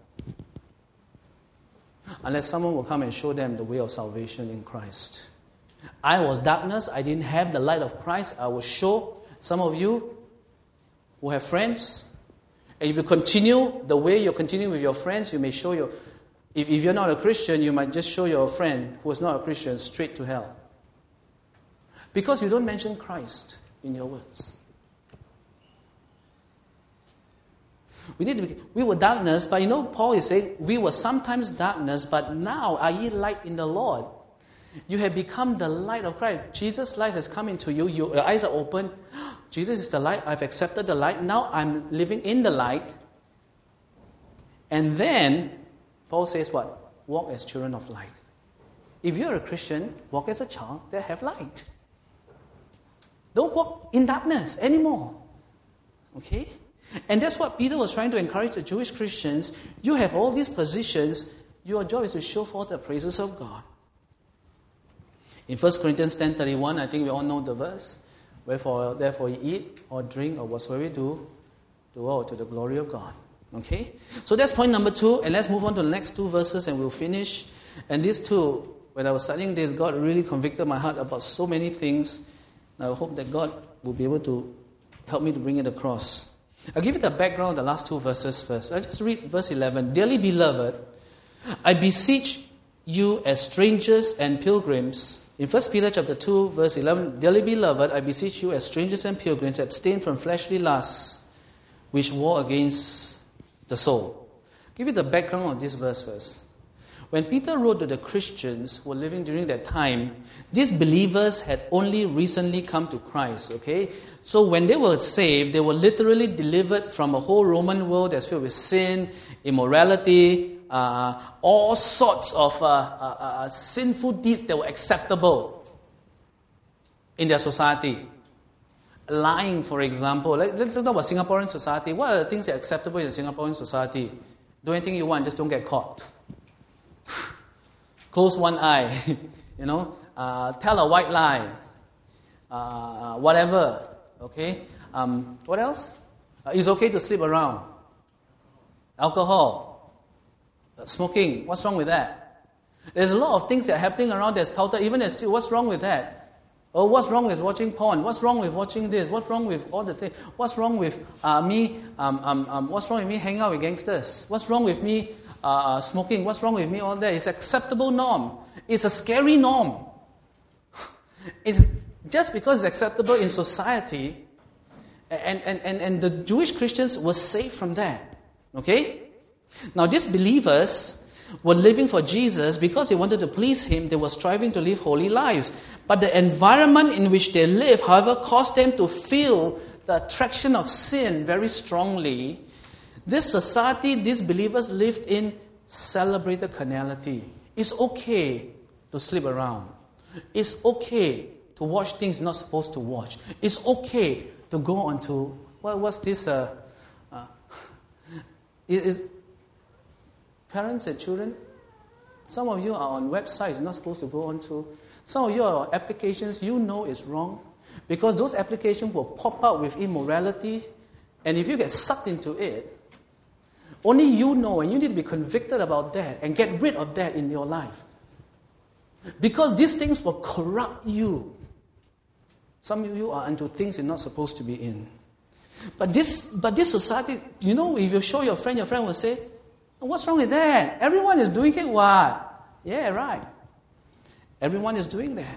Unless someone will come and show them the way of salvation in Christ. I was darkness. I didn't have the light of Christ. I will show some of you who have friends. And if you continue the way you're continuing with your friends, you may show your... If, if you're not a Christian, you might just show your friend who is not a Christian straight to hell. Because you don't mention Christ in your words. We need to be, we were darkness, but you know, Paul is saying, we were sometimes darkness, but now are ye light in the Lord. You have become the light of Christ. Jesus' light has come into you. Your eyes are open. Jesus is the light. I've accepted the light. Now I'm living in the light. And then, Paul says what? Walk as children of light. If you're a Christian, walk as a child that have light. Don't walk in darkness anymore. Okay? And that's what Peter was trying to encourage the Jewish Christians. You have all these positions. Your job is to show forth the praises of God. In First Corinthians ten thirty-one, I think we all know the verse. Wherefore, therefore, you eat or drink or whatsoever you do, do all to the glory of God. Okay? So that's point number two. And let's move on to the next two verses and we'll finish. And these two, when I was studying this, God really convicted my heart about so many things. And I hope that God will be able to help me to bring it across. I'll give you the background of the last two verses first. I'll just read verse eleven. Dearly beloved, I beseech you as strangers and pilgrims. In First Peter chapter two, verse eleven, Dearly beloved, I beseech you as strangers and pilgrims, abstain from fleshly lusts, which war against the soul. I'll give you the background of this verse first. When Peter wrote to the Christians who were living during that time, these believers had only recently come to Christ, okay? So when they were saved, they were literally delivered from a whole Roman world that's filled with sin, immorality, uh, all sorts of uh, uh, uh, sinful deeds that were acceptable in their society. Lying, for example. Let, let's talk about Singaporean society. What are the things that are acceptable in the Singaporean society? Do anything you want, just don't get caught. Close one eye, you know, uh, tell a white lie, uh, whatever, okay? Um, what else? Uh, it's okay to sleep around. Alcohol, uh, smoking, what's wrong with that? There's a lot of things that are happening around that's touted, even as still, what's wrong with that? Oh, what's wrong with watching porn? What's wrong with watching this? What's wrong with all the things? What's wrong with uh, me, um, um, um, what's wrong with me hanging out with gangsters? What's wrong with me Uh, smoking, what's wrong with me? All that. It's an acceptable norm. It's a scary norm. It's just because it's acceptable in society, and, and, and, and the Jewish Christians were saved from that. Okay? Now these believers were living for Jesus because they wanted to please Him. They were striving to live holy lives. But the environment in which they live, however, caused them to feel the attraction of sin very strongly. This society, these believers lived in, celebrated carnality. It's okay to sleep around. It's okay to watch things you're not supposed to watch. It's okay to go on to, what, what's this? Uh, uh, is, parents and children, some of you are on websites you're not supposed to go on to. Some of you are on applications you know is wrong. Because those applications will pop out with immorality. And if you get sucked into it, only you know, and you need to be convicted about that and get rid of that in your life. Because these things will corrupt you. Some of you are into things you're not supposed to be in. But this, but this society, you know, if you show your friend, your friend will say, what's wrong with that? Everyone is doing it, what? Yeah, right. Everyone is doing that.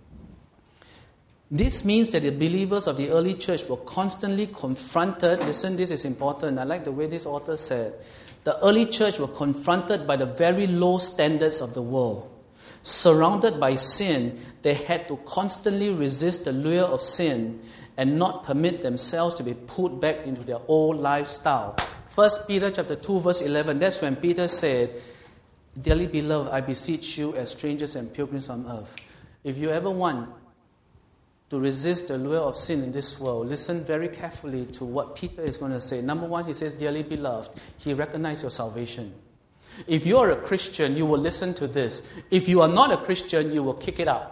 This means that the believers of the early church were constantly confronted. Listen, this is important. I like the way this author said. The early church were confronted by the very low standards of the world. Surrounded by sin, they had to constantly resist the lure of sin and not permit themselves to be put back into their old lifestyle. First Peter chapter two, verse eleven, that's when Peter said, Dearly beloved, I beseech you as strangers and pilgrims on earth. If you ever want to resist the lure of sin in this world, listen very carefully to what Peter is going to say. Number one, he says, Dearly beloved, he recognizes your salvation. If you are a Christian, you will listen to this. If you are not a Christian, you will kick it out.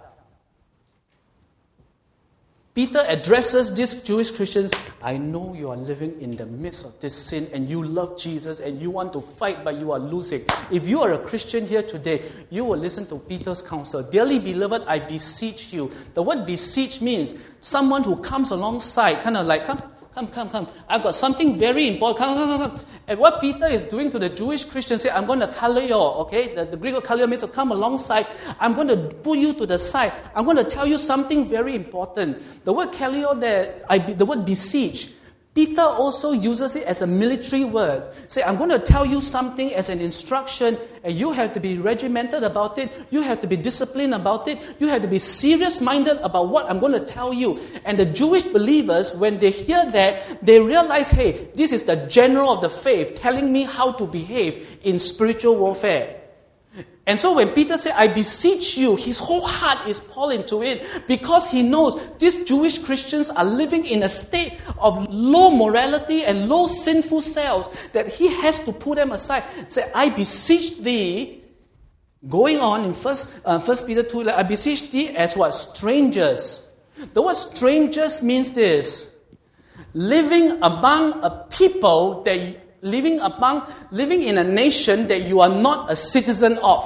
Peter addresses these Jewish Christians. I know you are living in the midst of this sin and you love Jesus and you want to fight, but you are losing. If you are a Christian here today, you will listen to Peter's counsel. Dearly beloved, I beseech you. The word beseech means someone who comes alongside, kind of like, come, come, come, come. I've got something very important. Come, come, come, come. And what Peter is doing to the Jewish Christians, say, I'm going to kaleo, okay? The, the Greek word kaleo means to come alongside. I'm going to pull you to the side. I'm going to tell you something very important. The word kaleo there, I, the word beseech, Peter also uses it as a military word. Say, I'm going to tell you something as an instruction, and you have to be regimented about it. You have to be disciplined about it. You have to be serious-minded about what I'm going to tell you. And the Jewish believers, when they hear that, they realize, hey, this is the general of the faith telling me how to behave in spiritual warfare. And so when Peter said, I beseech you, his whole heart is poured into it because he knows these Jewish Christians are living in a state of low morality and low sinful selves that he has to put them aside. Say, I beseech thee, going on in First, uh, First Peter two, I beseech thee as what? Strangers. The word strangers means this: living among a people that Living among, living in a nation that you are not a citizen of.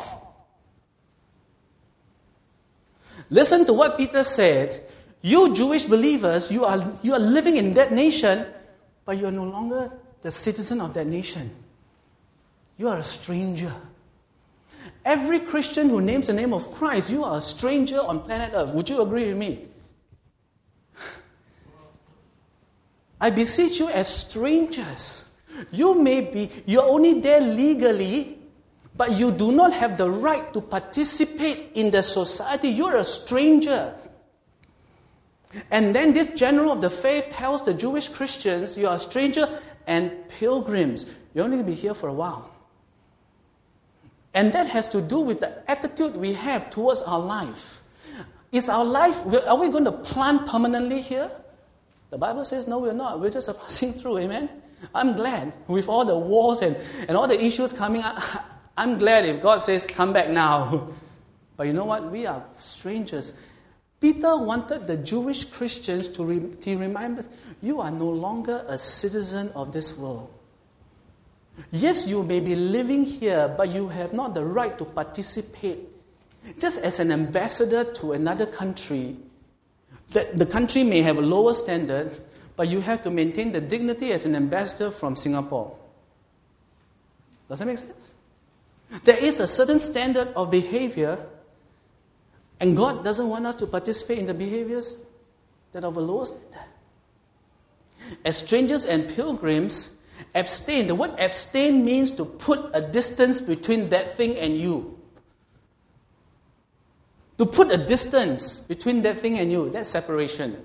Listen to what Peter said. You Jewish believers, you are, you are living in that nation, but you are no longer the citizen of that nation. You are a stranger. Every Christian who names the name of Christ, you are a stranger on planet Earth. Would you agree with me? I beseech you as strangers. You may be, you're only there legally, but you do not have the right to participate in the society. You're a stranger. And then this general of the faith tells the Jewish Christians, you are a stranger and pilgrims. You're only going to be here for a while. And that has to do with the attitude we have towards our life. Is our life, are we going to plant permanently here? The Bible says, no, we're not. We're just passing through, amen? I'm glad with all the wars and, and all the issues coming up. I'm glad if God says, come back now. But you know what? We are strangers. Peter wanted the Jewish Christians to, re, to remember, you are no longer a citizen of this world. Yes, you may be living here, but you have not the right to participate. Just as an ambassador to another country, the, the country may have a lower standard, but you have to maintain the dignity as an ambassador from Singapore. Does that make sense? There is a certain standard of behavior, and God doesn't want us to participate in the behaviors that are of a lower standard. As strangers and pilgrims, abstain. The word abstain means to put a distance between that thing and you. To put a distance between that thing and you, that's separation.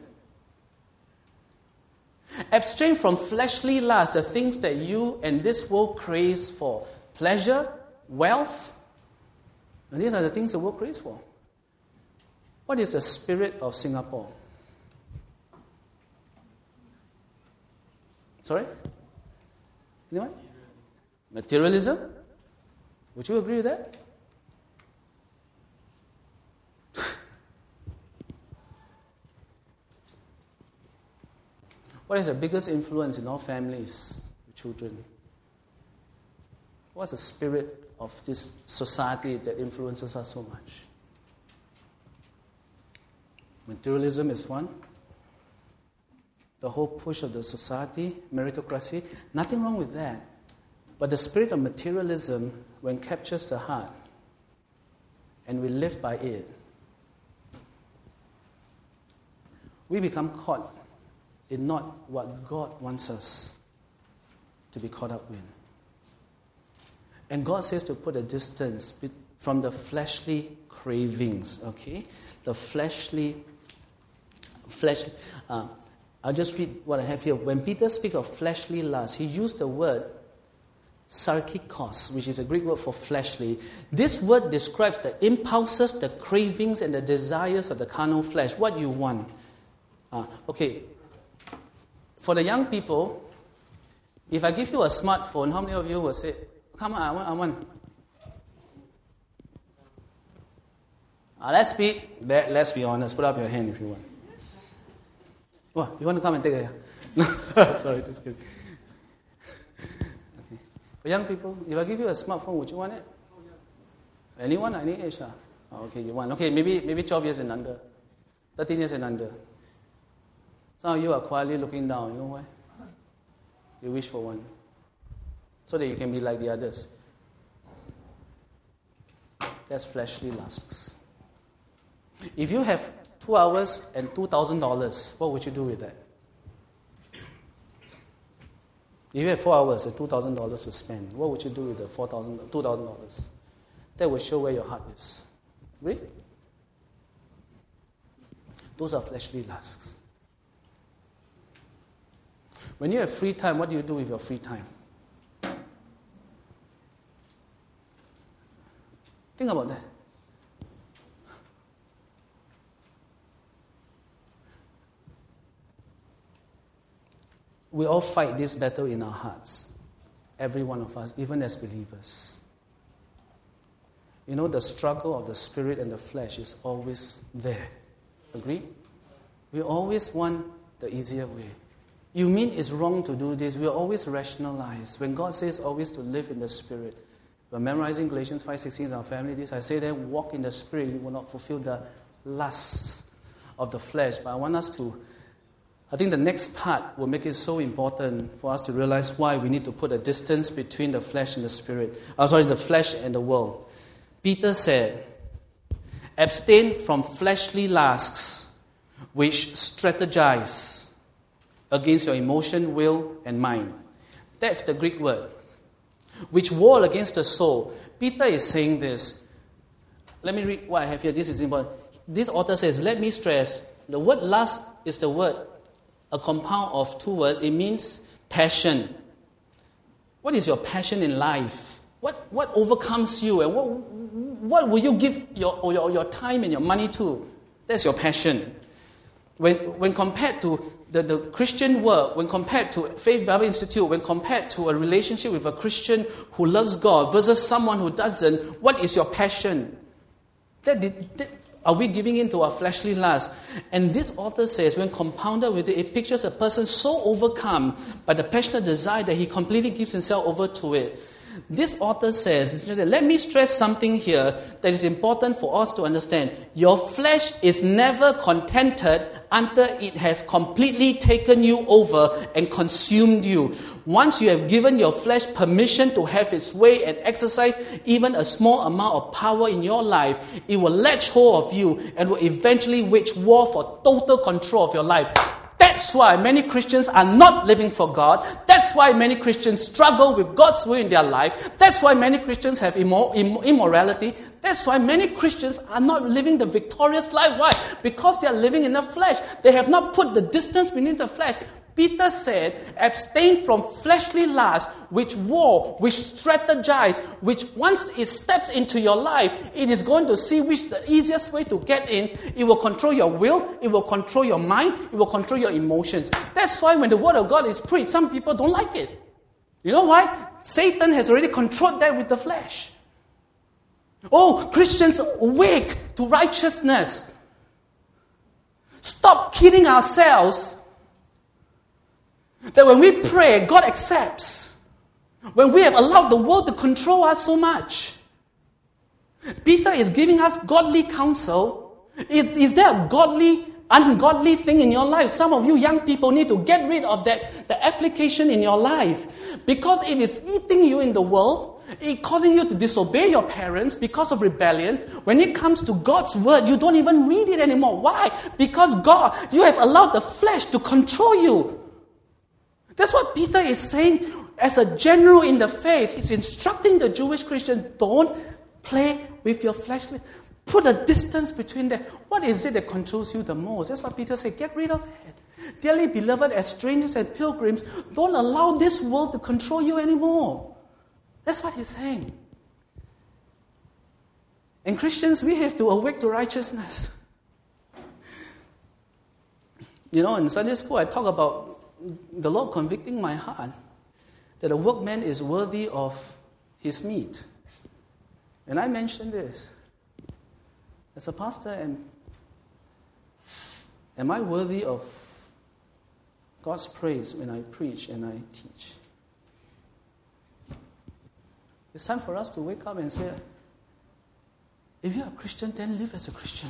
Abstain from fleshly lusts, the things that you and this world craves for. Pleasure, wealth, and these are the things the world craves for. What is the spirit of Singapore? Sorry? Anyone? Materialism? Would you agree with that? What is the biggest influence in our families, children? What's the spirit of this society that influences us so much? Materialism is one. The whole push of the society, meritocracy, nothing wrong with that. But the spirit of materialism, when captures the heart, and we live by it, we become caught in not what God wants us to be caught up with. And God says to put a distance from the fleshly cravings, okay? The fleshly, flesh. Uh, I'll just read what I have here. When Peter speaks of fleshly lust, he used the word sarkikos, which is a Greek word for fleshly. This word describes the impulses, the cravings, and the desires of the carnal flesh, what you want. Uh, okay, for the young people, if I give you a smartphone, how many of you will say, come on, I want, I want. Uh, let's be, let, let's be honest. Put up your hand if you want. What, you want to come and take a... No, sorry, just kidding. Okay. For young people, if I give you a smartphone, would you want it? Anyone? Any age? Ah? Oh, okay, you want. Okay, maybe maybe twelve years and under. thirteen years and under. Some of you are quietly looking down. You know why? You wish for one. So that you can be like the others. That's fleshly lusts. If you have two hours and two thousand dollars, what would you do with that? If you have four hours and two thousand dollars to spend, what would you do with the four thousand dollars, two thousand dollars? That will show where your heart is. Read. Those are fleshly lusts. When you have free time, what do you do with your free time? Think about that. We all fight this battle in our hearts. Every one of us, even as believers. You know, the struggle of the spirit and the flesh is always there. Agree? We always want the easier way. You mean it's wrong to do this? We always rationalize. When God says always to live in the spirit, we're memorizing Galatians five sixteen in our family. This I say then, walk in the spirit, you will not fulfill the lusts of the flesh. But I want us to, I think the next part will make it so important for us to realize why we need to put a distance between the flesh and the spirit. I'm sorry, the flesh and the world. Peter said, abstain from fleshly lusts which strategize against your emotion, will, and mind. That's the Greek word. Which war against the soul. Peter is saying this. Let me read what I have here. This is important. This author says, let me stress, the word lust is the word, a compound of two words. It means passion. What is your passion in life? What what overcomes you? And what what will you give your, your, your time and your money to? That's your passion. When when compared to the, the Christian work, when compared to Faith Bible Institute, when compared to a relationship with a Christian who loves God versus someone who doesn't, what is your passion? That, that, are we giving in to our fleshly lust? And this author says, when compounded with it, it pictures a person so overcome by the passionate desire that he completely gives himself over to it. This author says, let me stress something here that is important for us to understand. Your flesh is never contented until it has completely taken you over and consumed you. Once you have given your flesh permission to have its way and exercise even a small amount of power in your life, it will latch hold of you and will eventually wage war for total control of your life. That's why many Christians are not living for God. That's why many Christians struggle with God's will in their life. That's why many Christians have immor- immorality. That's why many Christians are not living the victorious life. Why? Because they are living in the flesh. They have not put the distance between the flesh. Peter said, abstain from fleshly lust, which war, which strategize, which once it steps into your life, it is going to see which is the easiest way to get in. It will control your will, it will control your mind, it will control your emotions. That's why when the word of God is preached, some people don't like it. You know why? Satan has already controlled that with the flesh. Oh, Christians, awake to righteousness. Stop kidding ourselves that when we pray, God accepts. When we have allowed the world to control us so much. Peter is giving us godly counsel. Is, is there a godly, ungodly thing in your life? Some of you young people need to get rid of that, the application in your life. Because it is eating you in the world. It causing you to disobey your parents because of rebellion. When it comes to God's word, you don't even read it anymore. Why? Because God, you have allowed the flesh to control you. That's what Peter is saying as a general in the faith. He's instructing the Jewish Christians, don't play with your flesh. Put a distance between them. What is it that controls you the most? That's what Peter said, get rid of it. Dearly beloved, as strangers and pilgrims, don't allow this world to control you anymore. That's what he's saying. And Christians, we have to awake to righteousness. You know, in Sunday school, I talk about the Lord convicting my heart that a workman is worthy of his meat. And I mentioned this. As a pastor, am, am I worthy of God's praise when I preach and I teach? It's time for us to wake up and say, if you're a Christian, then live as a Christian.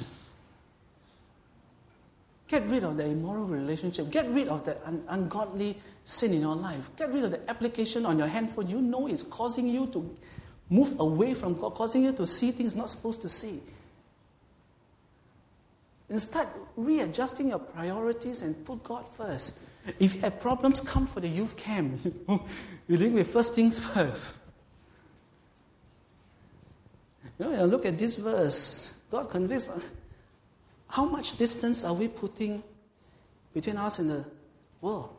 Get rid of the immoral relationship. Get rid of the un- ungodly sin in your life. Get rid of the application on your handphone. You know it's causing you to move away from God, causing you to see things not supposed to see. and start readjusting your priorities and put God first. If you have problems, come for the youth camp. You live with first things first. You know, look at this verse. God convicts. How much distance are we putting between us and the world?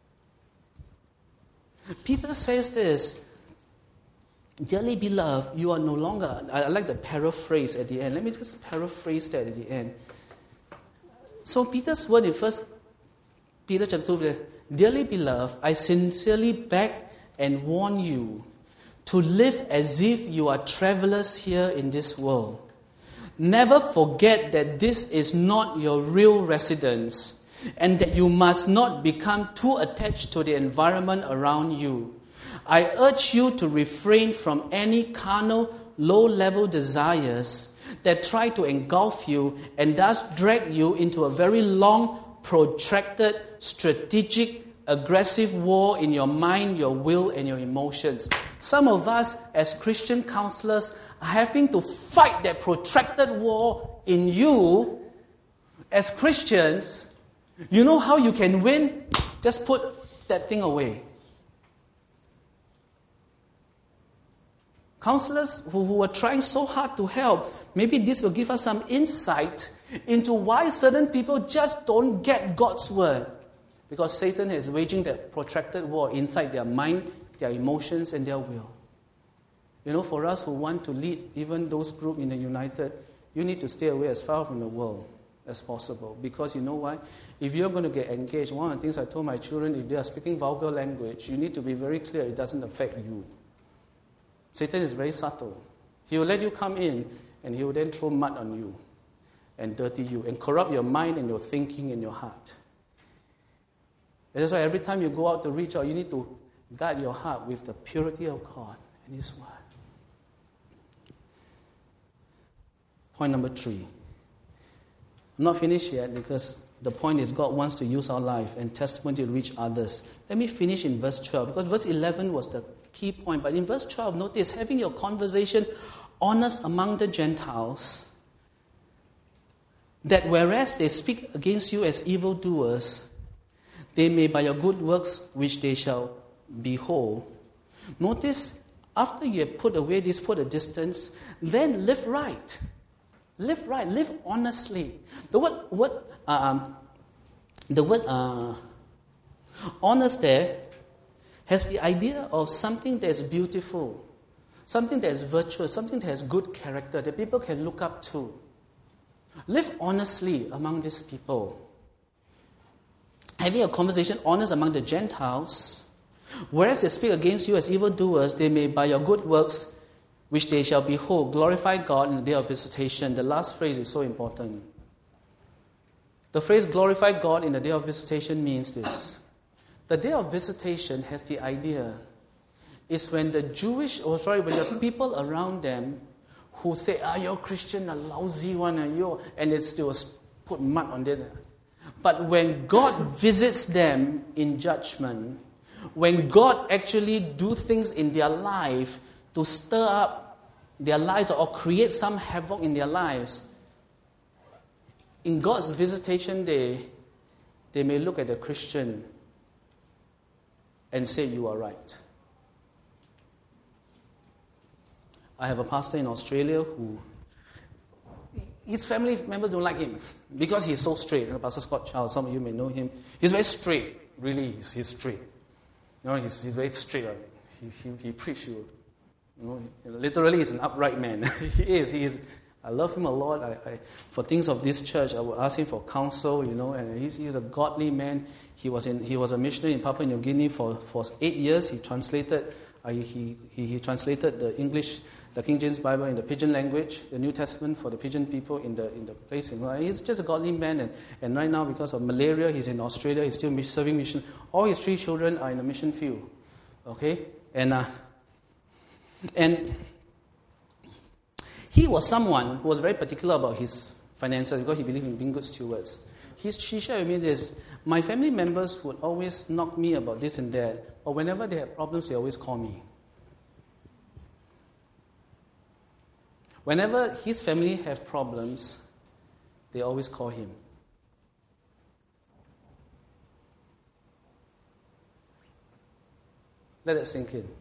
Peter says this, dearly beloved, you are no longer, I like the paraphrase at the end. Let me just paraphrase that at the end. So Peter's word in First Peter chapter two, dearly beloved, I sincerely beg and warn you to live as if you are travelers here in this world. Never forget that this is not your real residence, and that you must not become too attached to the environment around you. I urge you to refrain from any carnal, low-level desires that try to engulf you and thus drag you into a very long, protracted, strategic, aggressive war in your mind, your will, and your emotions. Some of us, as Christian counselors, are having to fight that protracted war in you as Christians. You know how you can win? Just put that thing away. Counselors who, who are trying so hard to help, maybe this will give us some insight into why certain people just don't get God's word. Because Satan is waging that protracted war inside their mind, their emotions, and their will. You know, for us who want to lead even those groups in the United, you need to stay away as far from the world as possible. Because you know why? If you're going to get engaged, one of the things I told my children, if they are speaking vulgar language, you need to be very clear it doesn't affect you. Satan is very subtle. He will let you come in, and he will then throw mud on you and dirty you and corrupt your mind and your thinking and your heart. And that's why every time you go out to reach out, you need to guard your heart with the purity of God and His Word. Point number three. I'm not finished yet because the point is God wants to use our life and testimony to reach others. Let me finish in verse twelve, because verse eleven was the key point. But in verse twelve, notice, having your conversation honest among the Gentiles, that whereas they speak against you as evildoers, they may by your good works, which they shall behold. Notice, after you have put away this, put a distance, then live right. Live right, live honestly. The word, word um, the word uh, honest there has the idea of something that is beautiful, something that is virtuous, something that has good character, that people can look up to. Live honestly among these people. Having a conversation honest among the Gentiles, whereas they speak against you as evildoers, they may by your good works, which they shall behold, glorify God in the day of visitation. The last phrase is so important. The phrase glorify God in the day of visitation means this. The day of visitation has the idea, is when the Jewish, or sorry, when the people around them who say, ah, you're Christian, a lousy one, and you, and it's still put mud on them. But when God visits them in judgment, when God actually do things in their life to stir up their lives or create some havoc in their lives, in God's visitation day, they may look at a Christian and say, you are right. I have a pastor in Australia who, his family members don't like him because he's so straight. You know, Pastor Scott Charles, some of you may know him. He's very straight. Really, he's, he's straight. You know, he's, he's very straight. He, he, he preaches you. You know, literally, he's an upright man. he is. He is. I love him a lot. I, I, for things of this church, I would ask him for counsel. You know, and he's, he's a godly man. He was in. He was a missionary in Papua New Guinea for, for eight years. He translated. Uh, he, he he translated the English, the King James Bible in the Pidgin language, the New Testament for the Pidgin people in the in the place. You know, he's just a godly man. And, and right now, because of malaria, he's in Australia. He's still serving mission. All his three children are in the mission field. Okay, and. Uh, And he was someone who was very particular about his finances because he believed in being good stewards. He, she shared with me this. My family members would always knock me about this and that, but whenever they had problems, they always call me. Whenever his family have problems, they always call him. Let it sink in.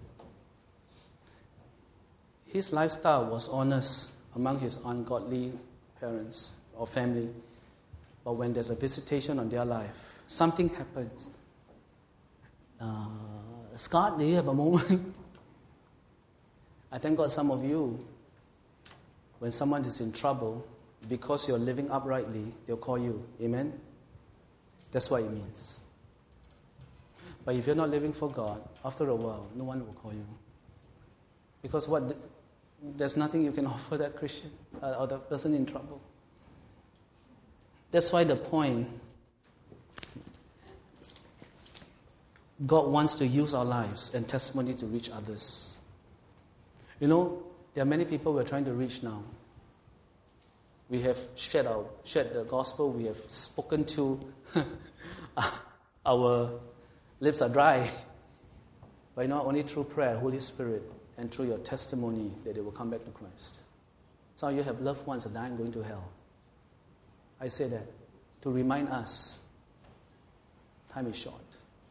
His lifestyle was honest among his ungodly parents or family. But when there's a visitation on their life, something happens. Uh, Scott, do you have a moment? I thank God some of you, when someone is in trouble, because you're living uprightly, they'll call you. Amen? That's what it means. But if you're not living for God, after a while, no one will call you. Because what? There's nothing you can offer that Christian uh, or that person in trouble. That's why the point, God wants to use our lives and testimony to reach others. You know, there are many people we're trying to reach now. We have shared, our, shared the gospel, we have spoken to, our lips are dry. But you know, only through prayer, Holy Spirit, and through your testimony that they will come back to Christ. Some of you have loved ones that are dying going to hell. I say that to remind us, time is short.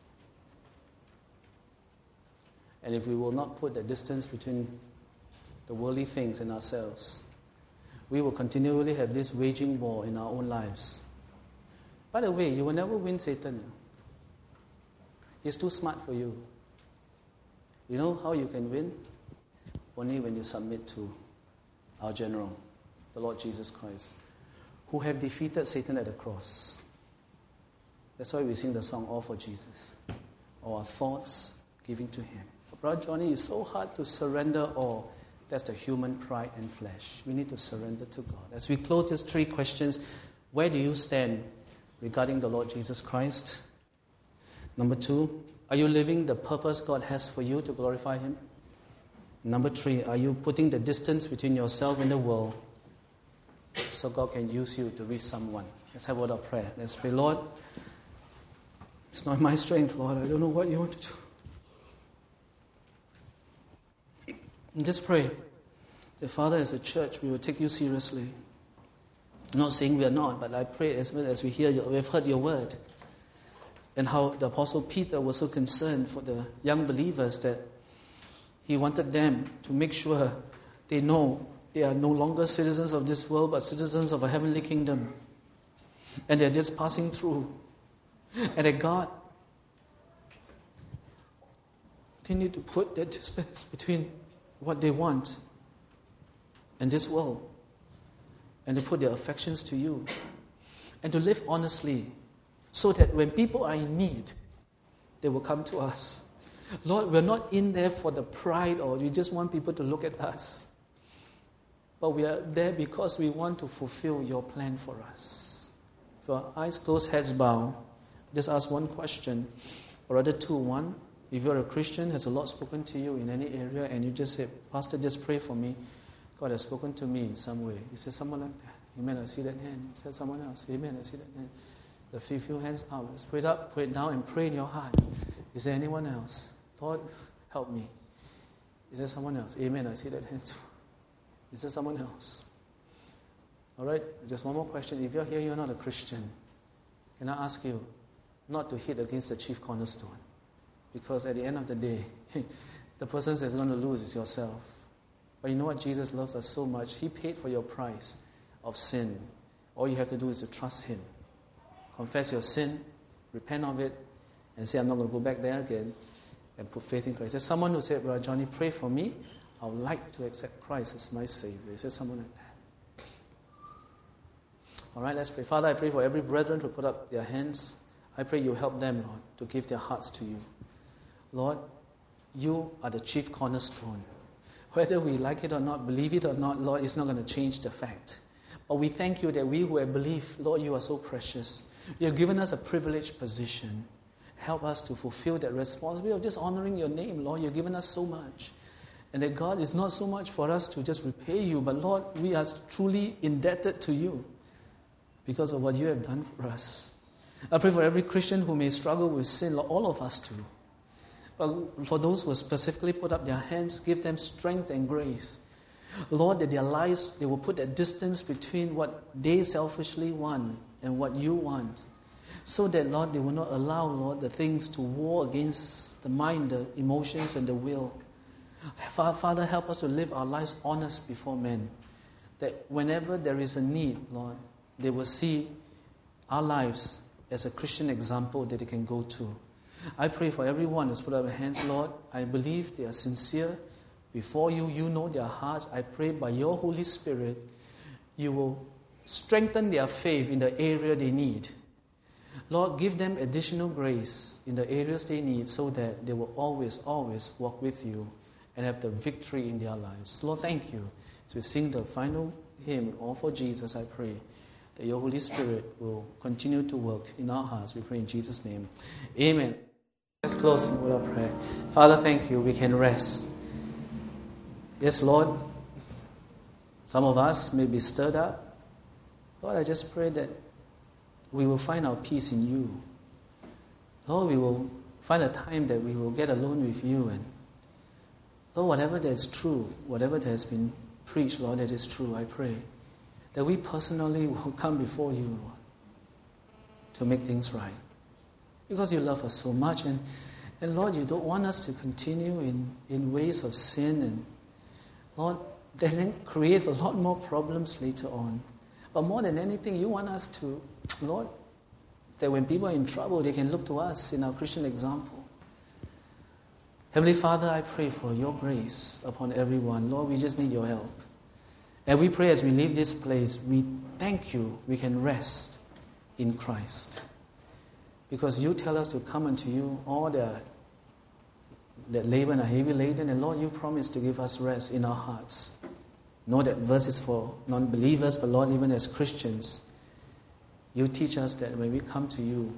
And if we will not put the distance between the worldly things and ourselves, we will continually have this waging war in our own lives. By the way, you will never win Satan. He's too smart for you. You know how you can win? Only when you submit to our general, the Lord Jesus Christ, who have defeated Satan at the cross. That's why we sing the song, All for Jesus. Our thoughts giving to him. But Brother Johnny, it's so hard to surrender all. That's the human pride and flesh. We need to surrender to God. As we close these three questions, where do you stand regarding the Lord Jesus Christ? Number two, are you living the purpose God has for you to glorify him? Number three, are you putting the distance between yourself and the world so God can use you to reach someone? Let's have a word of prayer. Let's pray. Lord, it's not my strength, Lord. I don't know what you want to do. And just pray that, Father, as a church, we will take you seriously. I'm not saying we are not, but I pray as well as we hear, your, we've heard your word, and how the Apostle Peter was so concerned for the young believers that he wanted them to make sure they know they are no longer citizens of this world, but citizens of a heavenly kingdom. And they're just passing through. And that God, they need to put that distance between what they want and this world. And to put their affections to you. And to live honestly, so that when people are in need, they will come to us. Lord, we're not in there for the pride or we just want people to look at us. But we are there because we want to fulfill your plan for us. If our eyes closed, heads bowed, just ask one question, or rather two. One, if you're a Christian, has the Lord spoken to you in any area, and you just say, Pastor, just pray for me. God has spoken to me in some way. You say, someone like that. Amen, I see that hand. You said someone else. Amen, I see that hand. The few, few hands out. Let's pray it up, pray it down, and pray in your heart. Is there anyone else? Lord, help me. Is there someone else? Amen, I see that hand too. Is there someone else? All right, just one more question. If you're here, you're not a Christian. Can I ask you not to hit against the chief cornerstone? Because at the end of the day, the person that's going to lose is yourself. But you know what? Jesus loves us so much. He paid for your price of sin. All you have to do is to trust him. Confess your sin, repent of it, and say, I'm not going to go back there again, and put faith in Christ. There's someone who said, Brother Johnny, pray for me. I would like to accept Christ as my Savior. Is there someone like that? All right, let's pray. Father, I pray for every brethren who put up their hands. I pray you help them, Lord, to give their hearts to you. Lord, you are the chief cornerstone. Whether we like it or not, believe it or not, Lord, it's not going to change the fact. But we thank you that we who have believed, Lord, you are so precious. You have given us a privileged position. Help us to fulfill that responsibility of just honoring your name, Lord. You've given us so much. And that God is not so much for us to just repay you, but Lord, we are truly indebted to you because of what you have done for us. I pray for every Christian who may struggle with sin, Lord, all of us do. But for those who specifically put up their hands, give them strength and grace Lord, that their lives, they will put that distance between what they selfishly want and what you want. So that, Lord, they will not allow, Lord, the things to war against the mind, the emotions, and the will. Father, help us to live our lives honest before men. That whenever there is a need, Lord, they will see our lives as a Christian example that they can go to. I pray for everyone who's put up their hands, Lord. I believe they are sincere before you. You know their hearts. I pray by your Holy Spirit, you will strengthen their faith in the area they need. Lord, give them additional grace in the areas they need so that they will always, always walk with you and have the victory in their lives. Lord, thank you. As we sing the final hymn, All for Jesus, I pray that your Holy Spirit will continue to work in our hearts. We pray in Jesus' name. Amen. Let's close with our prayer. Father, thank you. We can rest. Yes, Lord, some of us may be stirred up. Lord, I just pray that we will find our peace in you. Lord, we will find a time that we will get alone with you. And Lord, whatever that is true, whatever that has been preached, Lord, that is true, I pray that we personally will come before you, Lord, to make things right. Because you love us so much. And, and Lord, you don't want us to continue in, in ways of sin. And Lord, that then creates a lot more problems later on. But more than anything, you want us to, Lord, that when people are in trouble, they can look to us in our Christian example. Heavenly Father, I pray for your grace upon everyone. Lord, we just need your help. And we pray as we leave this place, we thank you we can rest in Christ. Because you tell us to come unto you, all that, that labor and are heavy laden, and Lord, you promise to give us rest in our hearts. Know that verse is for non-believers, but Lord, even as Christians, you teach us that when we come to you,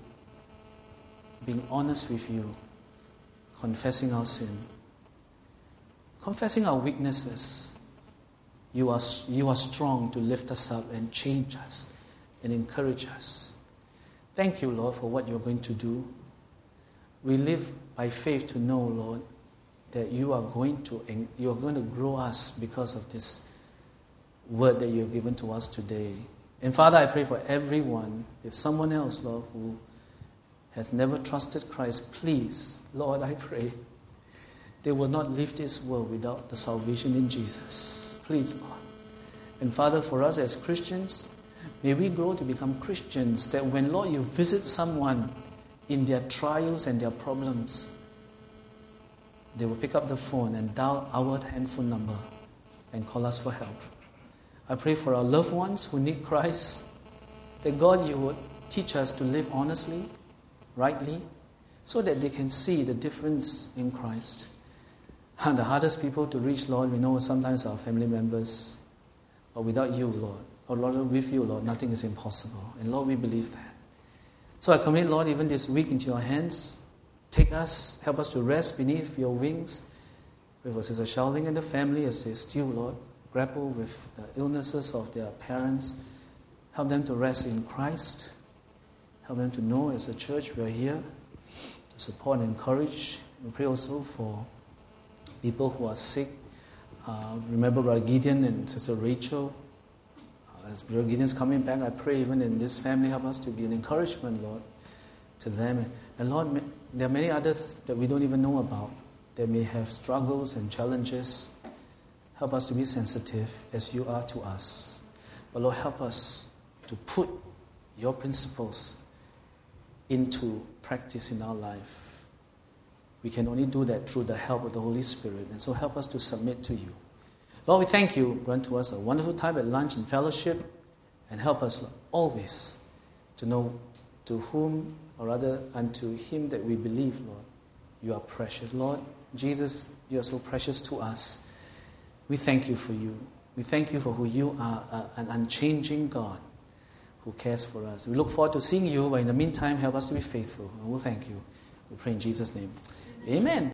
being honest with you, confessing our sin, confessing our weaknesses, you are, you are strong to lift us up and change us and encourage us. Thank you, Lord, for what you're going to do. We live by faith to know, Lord, that you are going to you are going to grow us because of this word that you have given to us today. And Father, I pray for everyone, if someone else, Lord, who has never trusted Christ, please, Lord, I pray, they will not leave this world without the salvation in Jesus. Please, Lord. And Father, for us as Christians, may we grow to become Christians that when, Lord, you visit someone in their trials and their problems, they will pick up the phone and dial our handphone number and call us for help. I pray for our loved ones who need Christ, that God, you would teach us to live honestly, rightly, so that they can see the difference in Christ. And the hardest people to reach, Lord, we know sometimes our family members, but without you, Lord, or Lord, with you, Lord, nothing is impossible. And Lord, we believe that. So I commit, Lord, even this week into your hands. Take us, help us to rest beneath your wings. Pray for Sister Charlene and the family as they still, Lord, grapple with the illnesses of their parents. Help them to rest in Christ. Help them to know as a church we are here to support and encourage. We pray also for people who are sick. Uh, remember Brother Gideon and Sister Rachel. Uh, as Brother Gideon's coming back, I pray even in this family, help us to be an encouragement, Lord, to them. And Lord, there are many others that we don't even know about that may have struggles and challenges. Help us to be sensitive as you are to us. But Lord, help us to put your principles into practice in our life. We can only do that through the help of the Holy Spirit. And so help us to submit to you. Lord, we thank you. Grant to us a wonderful time at lunch and fellowship. And help us, Lord, always to know to whom, or rather unto him that we believe, Lord, you are precious. Lord, Jesus, you are so precious to us. We thank you for you. We thank you for who you are, uh, an unchanging God who cares for us. We look forward to seeing you, but in the meantime, help us to be faithful. And we'll thank you. We pray in Jesus' name. Amen.